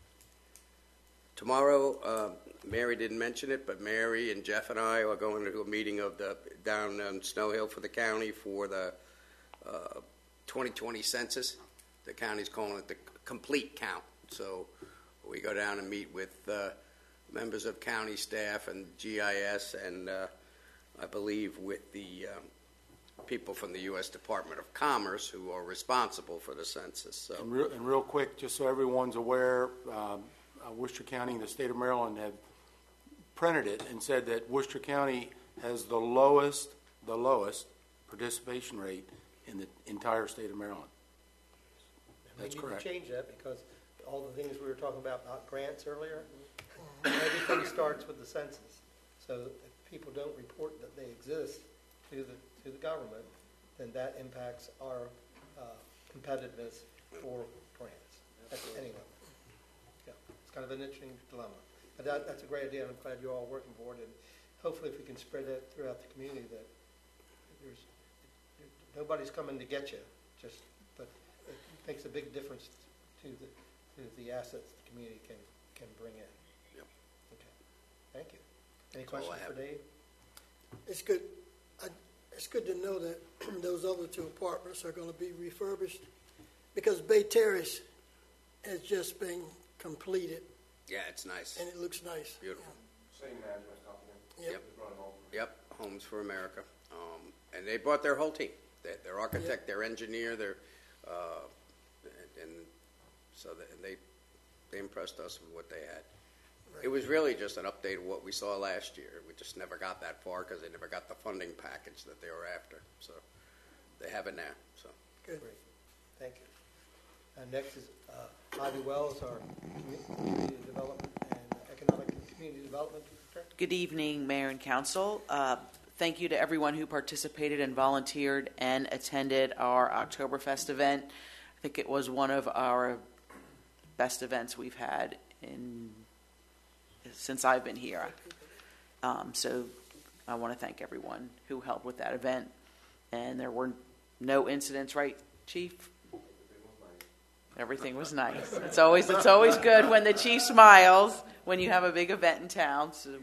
S19: tomorrow, Mary didn't mention it, but Mary and Jeff and I are going to a meeting down on Snow Hill for the county for the 2020 census. The county's calling it the complete count. So we go down and meet with members of county staff and GIS, and I believe with the people from the U.S. Department of Commerce who are responsible for the census. So.
S13: And real quick, just so everyone's aware, Worcester County and the state of Maryland have printed it and said that Worcester County has the lowest participation rate in the entire state of Maryland. That's correct.
S3: We need to change that because all the things we were talking about grants earlier, everything starts with the census. So if people don't report that they exist to the government, then that impacts our competitiveness for grants at any level. Yeah, it's kind of an interesting dilemma. But that's a great idea, and I'm glad you're all working for it. And hopefully, if we can spread that throughout the community, that nobody's coming to get you, but it makes a big difference to the assets the community can bring in.
S19: Yep.
S3: Okay. Thank you. Any questions for Dave?
S11: It's good. It's good to know that those other two apartments are going to be refurbished because Bay Terrace has just been completed.
S19: Yeah, it's nice.
S11: And it looks nice.
S19: Beautiful.
S18: Same management company.
S11: Yep.
S19: Yep, Homes for America. And they brought their whole team. Their architect, their engineer, and so they impressed us with what they had. Right. It was really just an update of what we saw last year. We just never got that far because they never got the funding package that they were after. So they have it now. So
S3: good. Great. Thank you. Next is Ivy Wells, our Community Development and Economic Community Development Director.
S20: Good evening, Mayor and Council. Thank you to everyone who participated and volunteered and attended our Oktoberfest event. I think it was one of our best events we've had since I've been here. So I want to thank everyone who helped with that event. And there were no incidents, right, Chief? Everything was nice. It's always good when the chief smiles when you have a big event in town. So.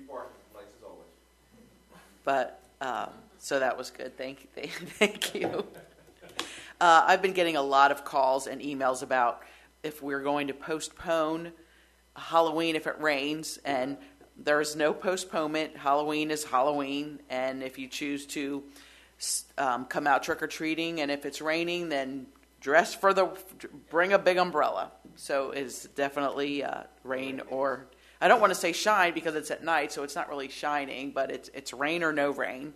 S20: But so that was good. Thank you. I've been getting a lot of calls and emails about if we're going to postpone Halloween if it rains, and there's no postponement. Halloween is Halloween, and if you choose to come out trick-or-treating, and if it's raining, then bring a big umbrella. So it's definitely rain or, I don't want to say shine because it's at night, so it's not really shining, but it's rain or no rain.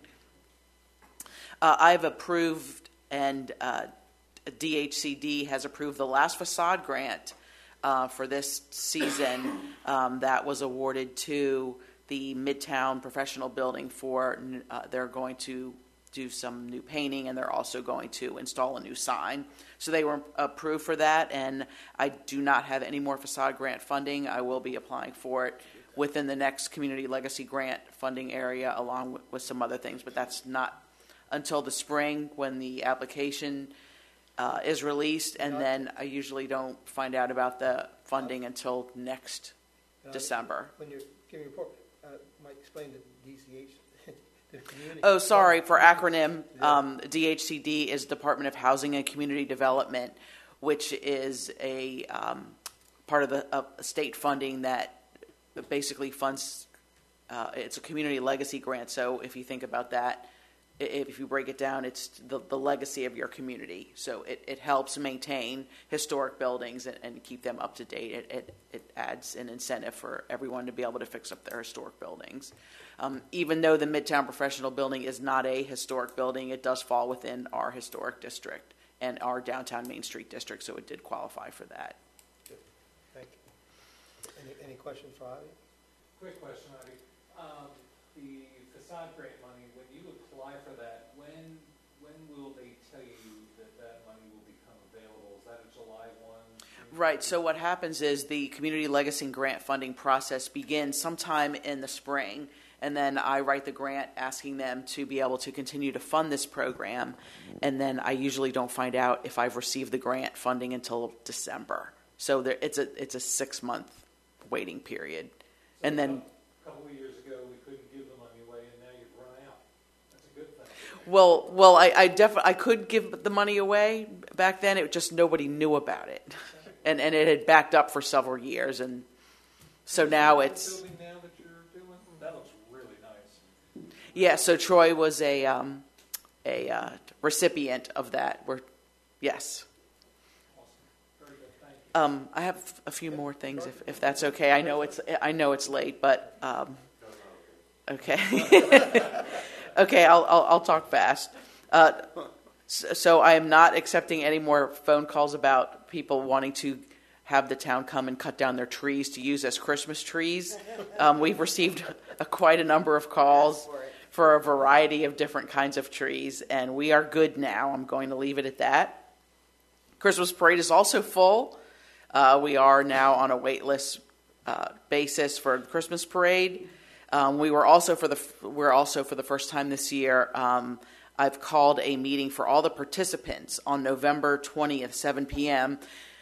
S20: I've approved, and DHCD has approved the last facade grant for this season that was awarded to the Midtown Professional Building for, they're going to do some new painting, and they're also going to install a new sign. So they were approved for that, and I do not have any more facade grant funding. I will be applying for it within the next community legacy grant funding area, along with some other things, but that's not until the spring when the application is released, and then I usually don't find out about the funding until next December.
S3: When you're giving a report, might explain the DCH.
S20: Oh, sorry, for acronym, DHCD is Department of Housing and Community Development, which is a part of the state funding that basically funds, it's a community legacy grant. So if you think about that, if you break it down, it's the legacy of your community. So it helps maintain historic buildings and keep them up to date. It adds an incentive for everyone to be able to fix up their historic buildings. Even though the Midtown Professional Building is not a historic building, it does fall within our historic district and our downtown Main Street district, so it did qualify for that.
S3: Good. Thank you. Any questions for Ivy?
S2: Quick question, Ivy. The facade grant money, when you apply for that, when will they tell you that money
S20: Right, so what happens is the community legacy grant funding process begins sometime in the spring, and then I write the grant asking them to be able to continue to fund this program, and then I usually don't find out if I've received the grant funding until December. So it's a 6-month waiting period. And then
S5: A couple of years ago, we couldn't give the money away, and now you've run out. That's a good thing.
S20: Well, I could give the money away back then. It just nobody knew about it, and it had backed up for several years, and so now it's.
S5: The building now that you're doing, that looks really nice.
S20: Yeah, so Troy was a recipient of that. Yes.
S5: Very good, thank you.
S20: I have a few more things, if that's okay. I know it's late, but okay. Okay, I'll talk fast. So I am not accepting any more phone calls about people wanting to have the town come and cut down their trees to use as Christmas trees. We've received quite a number of calls for a variety of different kinds of trees, and we are good now. I'm going to leave it at that. Christmas parade is also full. We are now on a wait list basis for the Christmas parade. We're also for the first time this year. I've called a meeting for all the participants on November 20th, 7 p.m.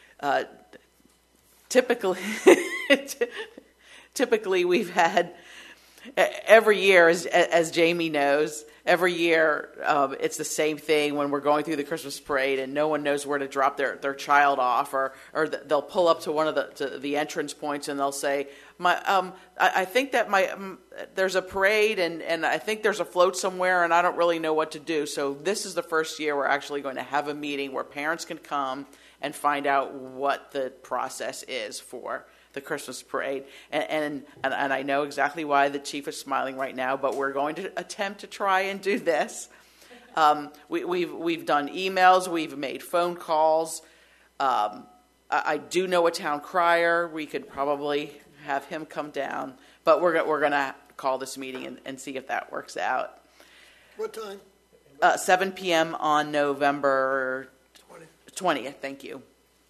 S20: Typically, we've had every year, as Jamie knows, every year it's the same thing when we're going through the Christmas parade and no one knows where to drop their child off, or they'll pull up to one of the entrance points and they'll say, I think that there's a parade and I think there's a float somewhere and I don't really know what to do. So this is the first year we're actually going to have a meeting where parents can come and find out what the process is for the Christmas parade. And I know exactly why the chief is smiling right now, but we're going to attempt to try and do this. We've done emails, we've made phone calls. I do know a town crier. We could probably have him come down, but we're going to call this meeting and see if that works out.
S11: What time?
S20: 7 p.m. on November 20th. Thank you.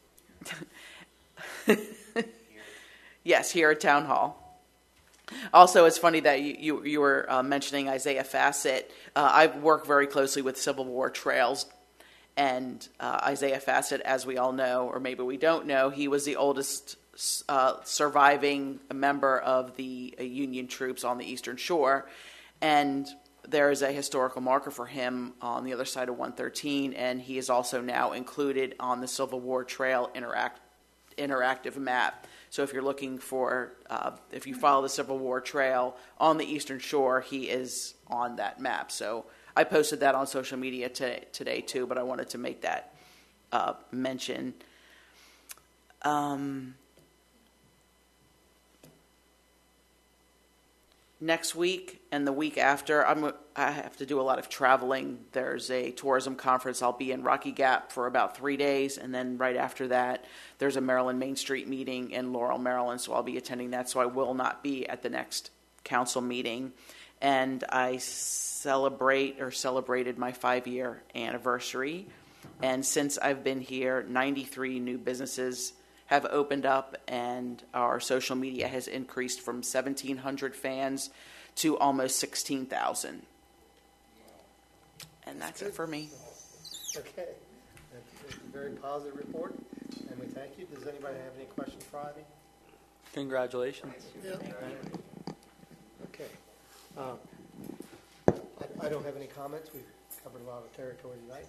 S20: Yes, here at Town Hall. Also, it's funny that you were mentioning Isaiah Fassett. I work very closely with Civil War Trails, and Isaiah Fassett, as we all know, or maybe we don't know, he was the oldest surviving member of the Union troops on the Eastern Shore, and there is a historical marker for him on the other side of 113, and he is also now included on the Civil War Trail interactive map. So if you're looking for, if you follow the Civil War Trail on the Eastern Shore, he is on that map. So I posted that on social media today too, but I wanted to make that mention. Next week and the week after, I have to do a lot of traveling. There's a tourism conference. I'll be in Rocky Gap for about 3 days, and then right after that, there's a Maryland Main Street meeting in Laurel, Maryland, so I'll be attending that, so I will not be at the next council meeting. And I celebrated my 5-year anniversary, and since I've been here, 93 new businesses have opened up, and our social media has increased from 1,700 fans to almost 16,000. And that's it for me.
S3: Okay. That's a very positive report, and we thank you. Does anybody have any questions for Ivy?
S8: Congratulations.
S11: Yeah.
S3: Okay. I don't have any comments. We've covered a lot of territory tonight.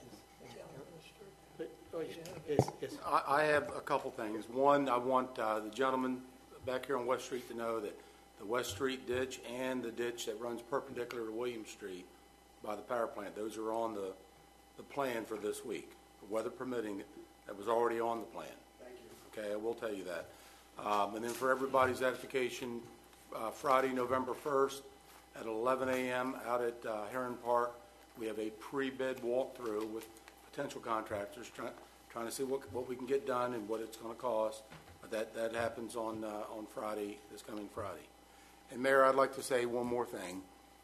S3: Yes.
S13: I have a couple things. One, I want the gentleman back here on West Street to know that the West Street ditch and the ditch that runs perpendicular to William Street by the power plant, those are on the plan for this week, weather permitting. That was already on the plan.
S10: Thank you.
S13: Okay, I will tell you that. And then for everybody's edification, Friday, November 1st at 11 a.m. out at Heron Park, we have a pre-bid walkthrough with potential contractors trying to see what we can get done and what it's going to cost. But that happens on Friday, this coming Friday. And Mayor, I'd like to say one more thing.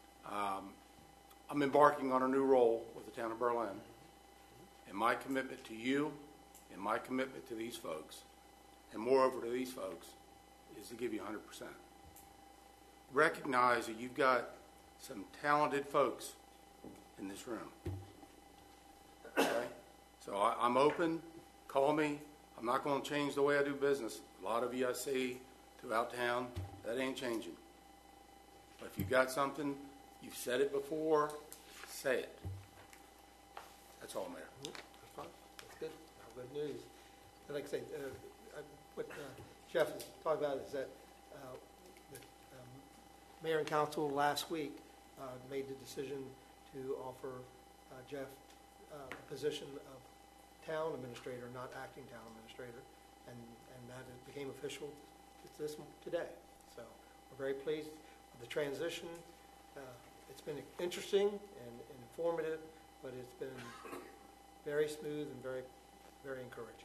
S13: I'm embarking on a new role with the town of Berlin. And my commitment to you and my commitment to these folks and moreover to these folks, is to give you 100%. Recognize that you've got some talented folks in this room. Okay? So I'm open. Call me. I'm not going to change the way I do business. A lot of you I see throughout town, that ain't changing. But if you've got something, you've said it before, say it. That's all, Mayor.
S3: That's fine. That's good. Good news. And like I say, what Jeff is talking about is that the mayor and council last week made the decision to offer Jeff the position of town administrator, not acting town administrator, and that it became official today. So we're very pleased with the transition. It's been interesting and informative, but it's been very smooth and very, very encouraging.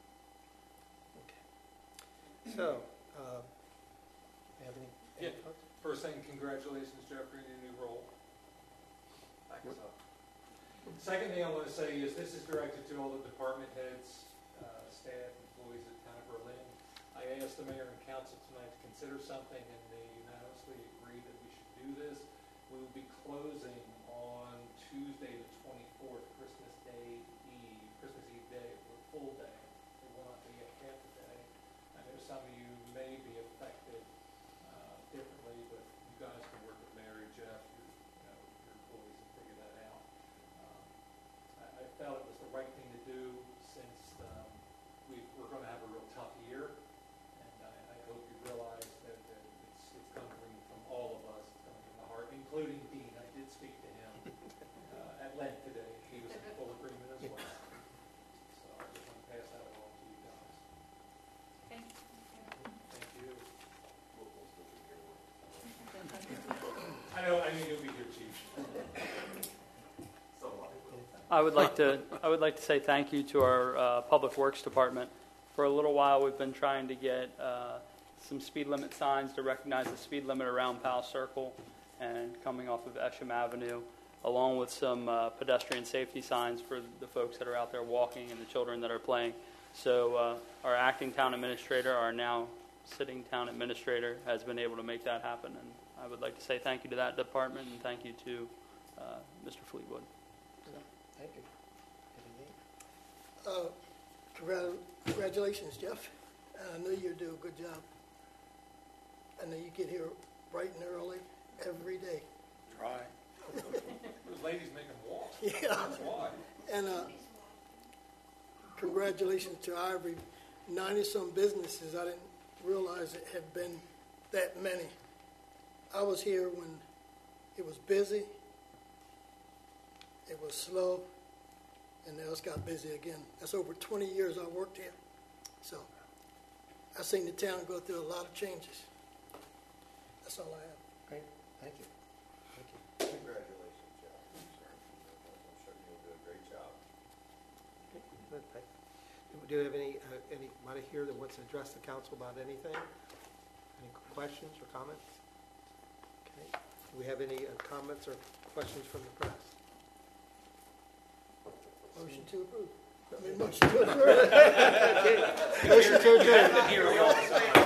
S3: Okay. So, have any folks?
S21: First thing, congratulations, Jeffrey, in your new role. Back us up. Second thing I want to say is this is directed to all the department heads, staff, employees at Town of Berlin. I asked the mayor and council tonight to consider something, and they unanimously agreed that we should do this. We will be closing on Tuesday the 24th, Christmas Eve day, for a full day. It will not be a half a day. I know some of you may be affected differently, but you guys can work with Mary, Jeff, your employees, and figure that out. I felt it was the right thing to do since we're going to have a real tough year, and I hope you realize that it's coming from all of us. It's coming from the heart, including Dean. I did speak to him at length today. He was in full agreement as well. So I just want to pass that along to you guys.
S16: Thank you.
S21: Thank you. I know you'll be here, Chief.
S8: I would like to say thank you to our Public Works Department. For a little while, we've been trying to get some speed limit signs to recognize the speed limit around Powell Circle and coming off of Esham Avenue, along with some pedestrian safety signs for the folks that are out there walking and the children that are playing. So our acting town administrator, our now sitting town administrator, has been able to make that happen. And I would like to say thank you to that department and thank you to Mr. Fleetwood.
S3: Thank you.
S11: Congratulations, Jeff. I know you do a good job. I know you get here bright and early every day.
S13: Try.
S21: Those ladies make them walk.
S11: Yeah.
S21: That's why.
S11: And congratulations to Ivory. 90-some businesses. I didn't realize it had been that many. I was here when it was busy, it was slow, and now it's got busy again. That's over 20 years I worked here. So I've seen the town go through a lot of changes. That's all I have.
S3: Great. Thank you.
S4: Congratulations, Jeff. I'm sure you'll do a great job.
S3: Good. Thank you. Do you have anybody here that wants to address the council about anything? Any questions or comments? Okay. Do we have any comments or questions from the press?
S11: Motion to approve. Motion to adjourn. Okay. Motion to adjourn.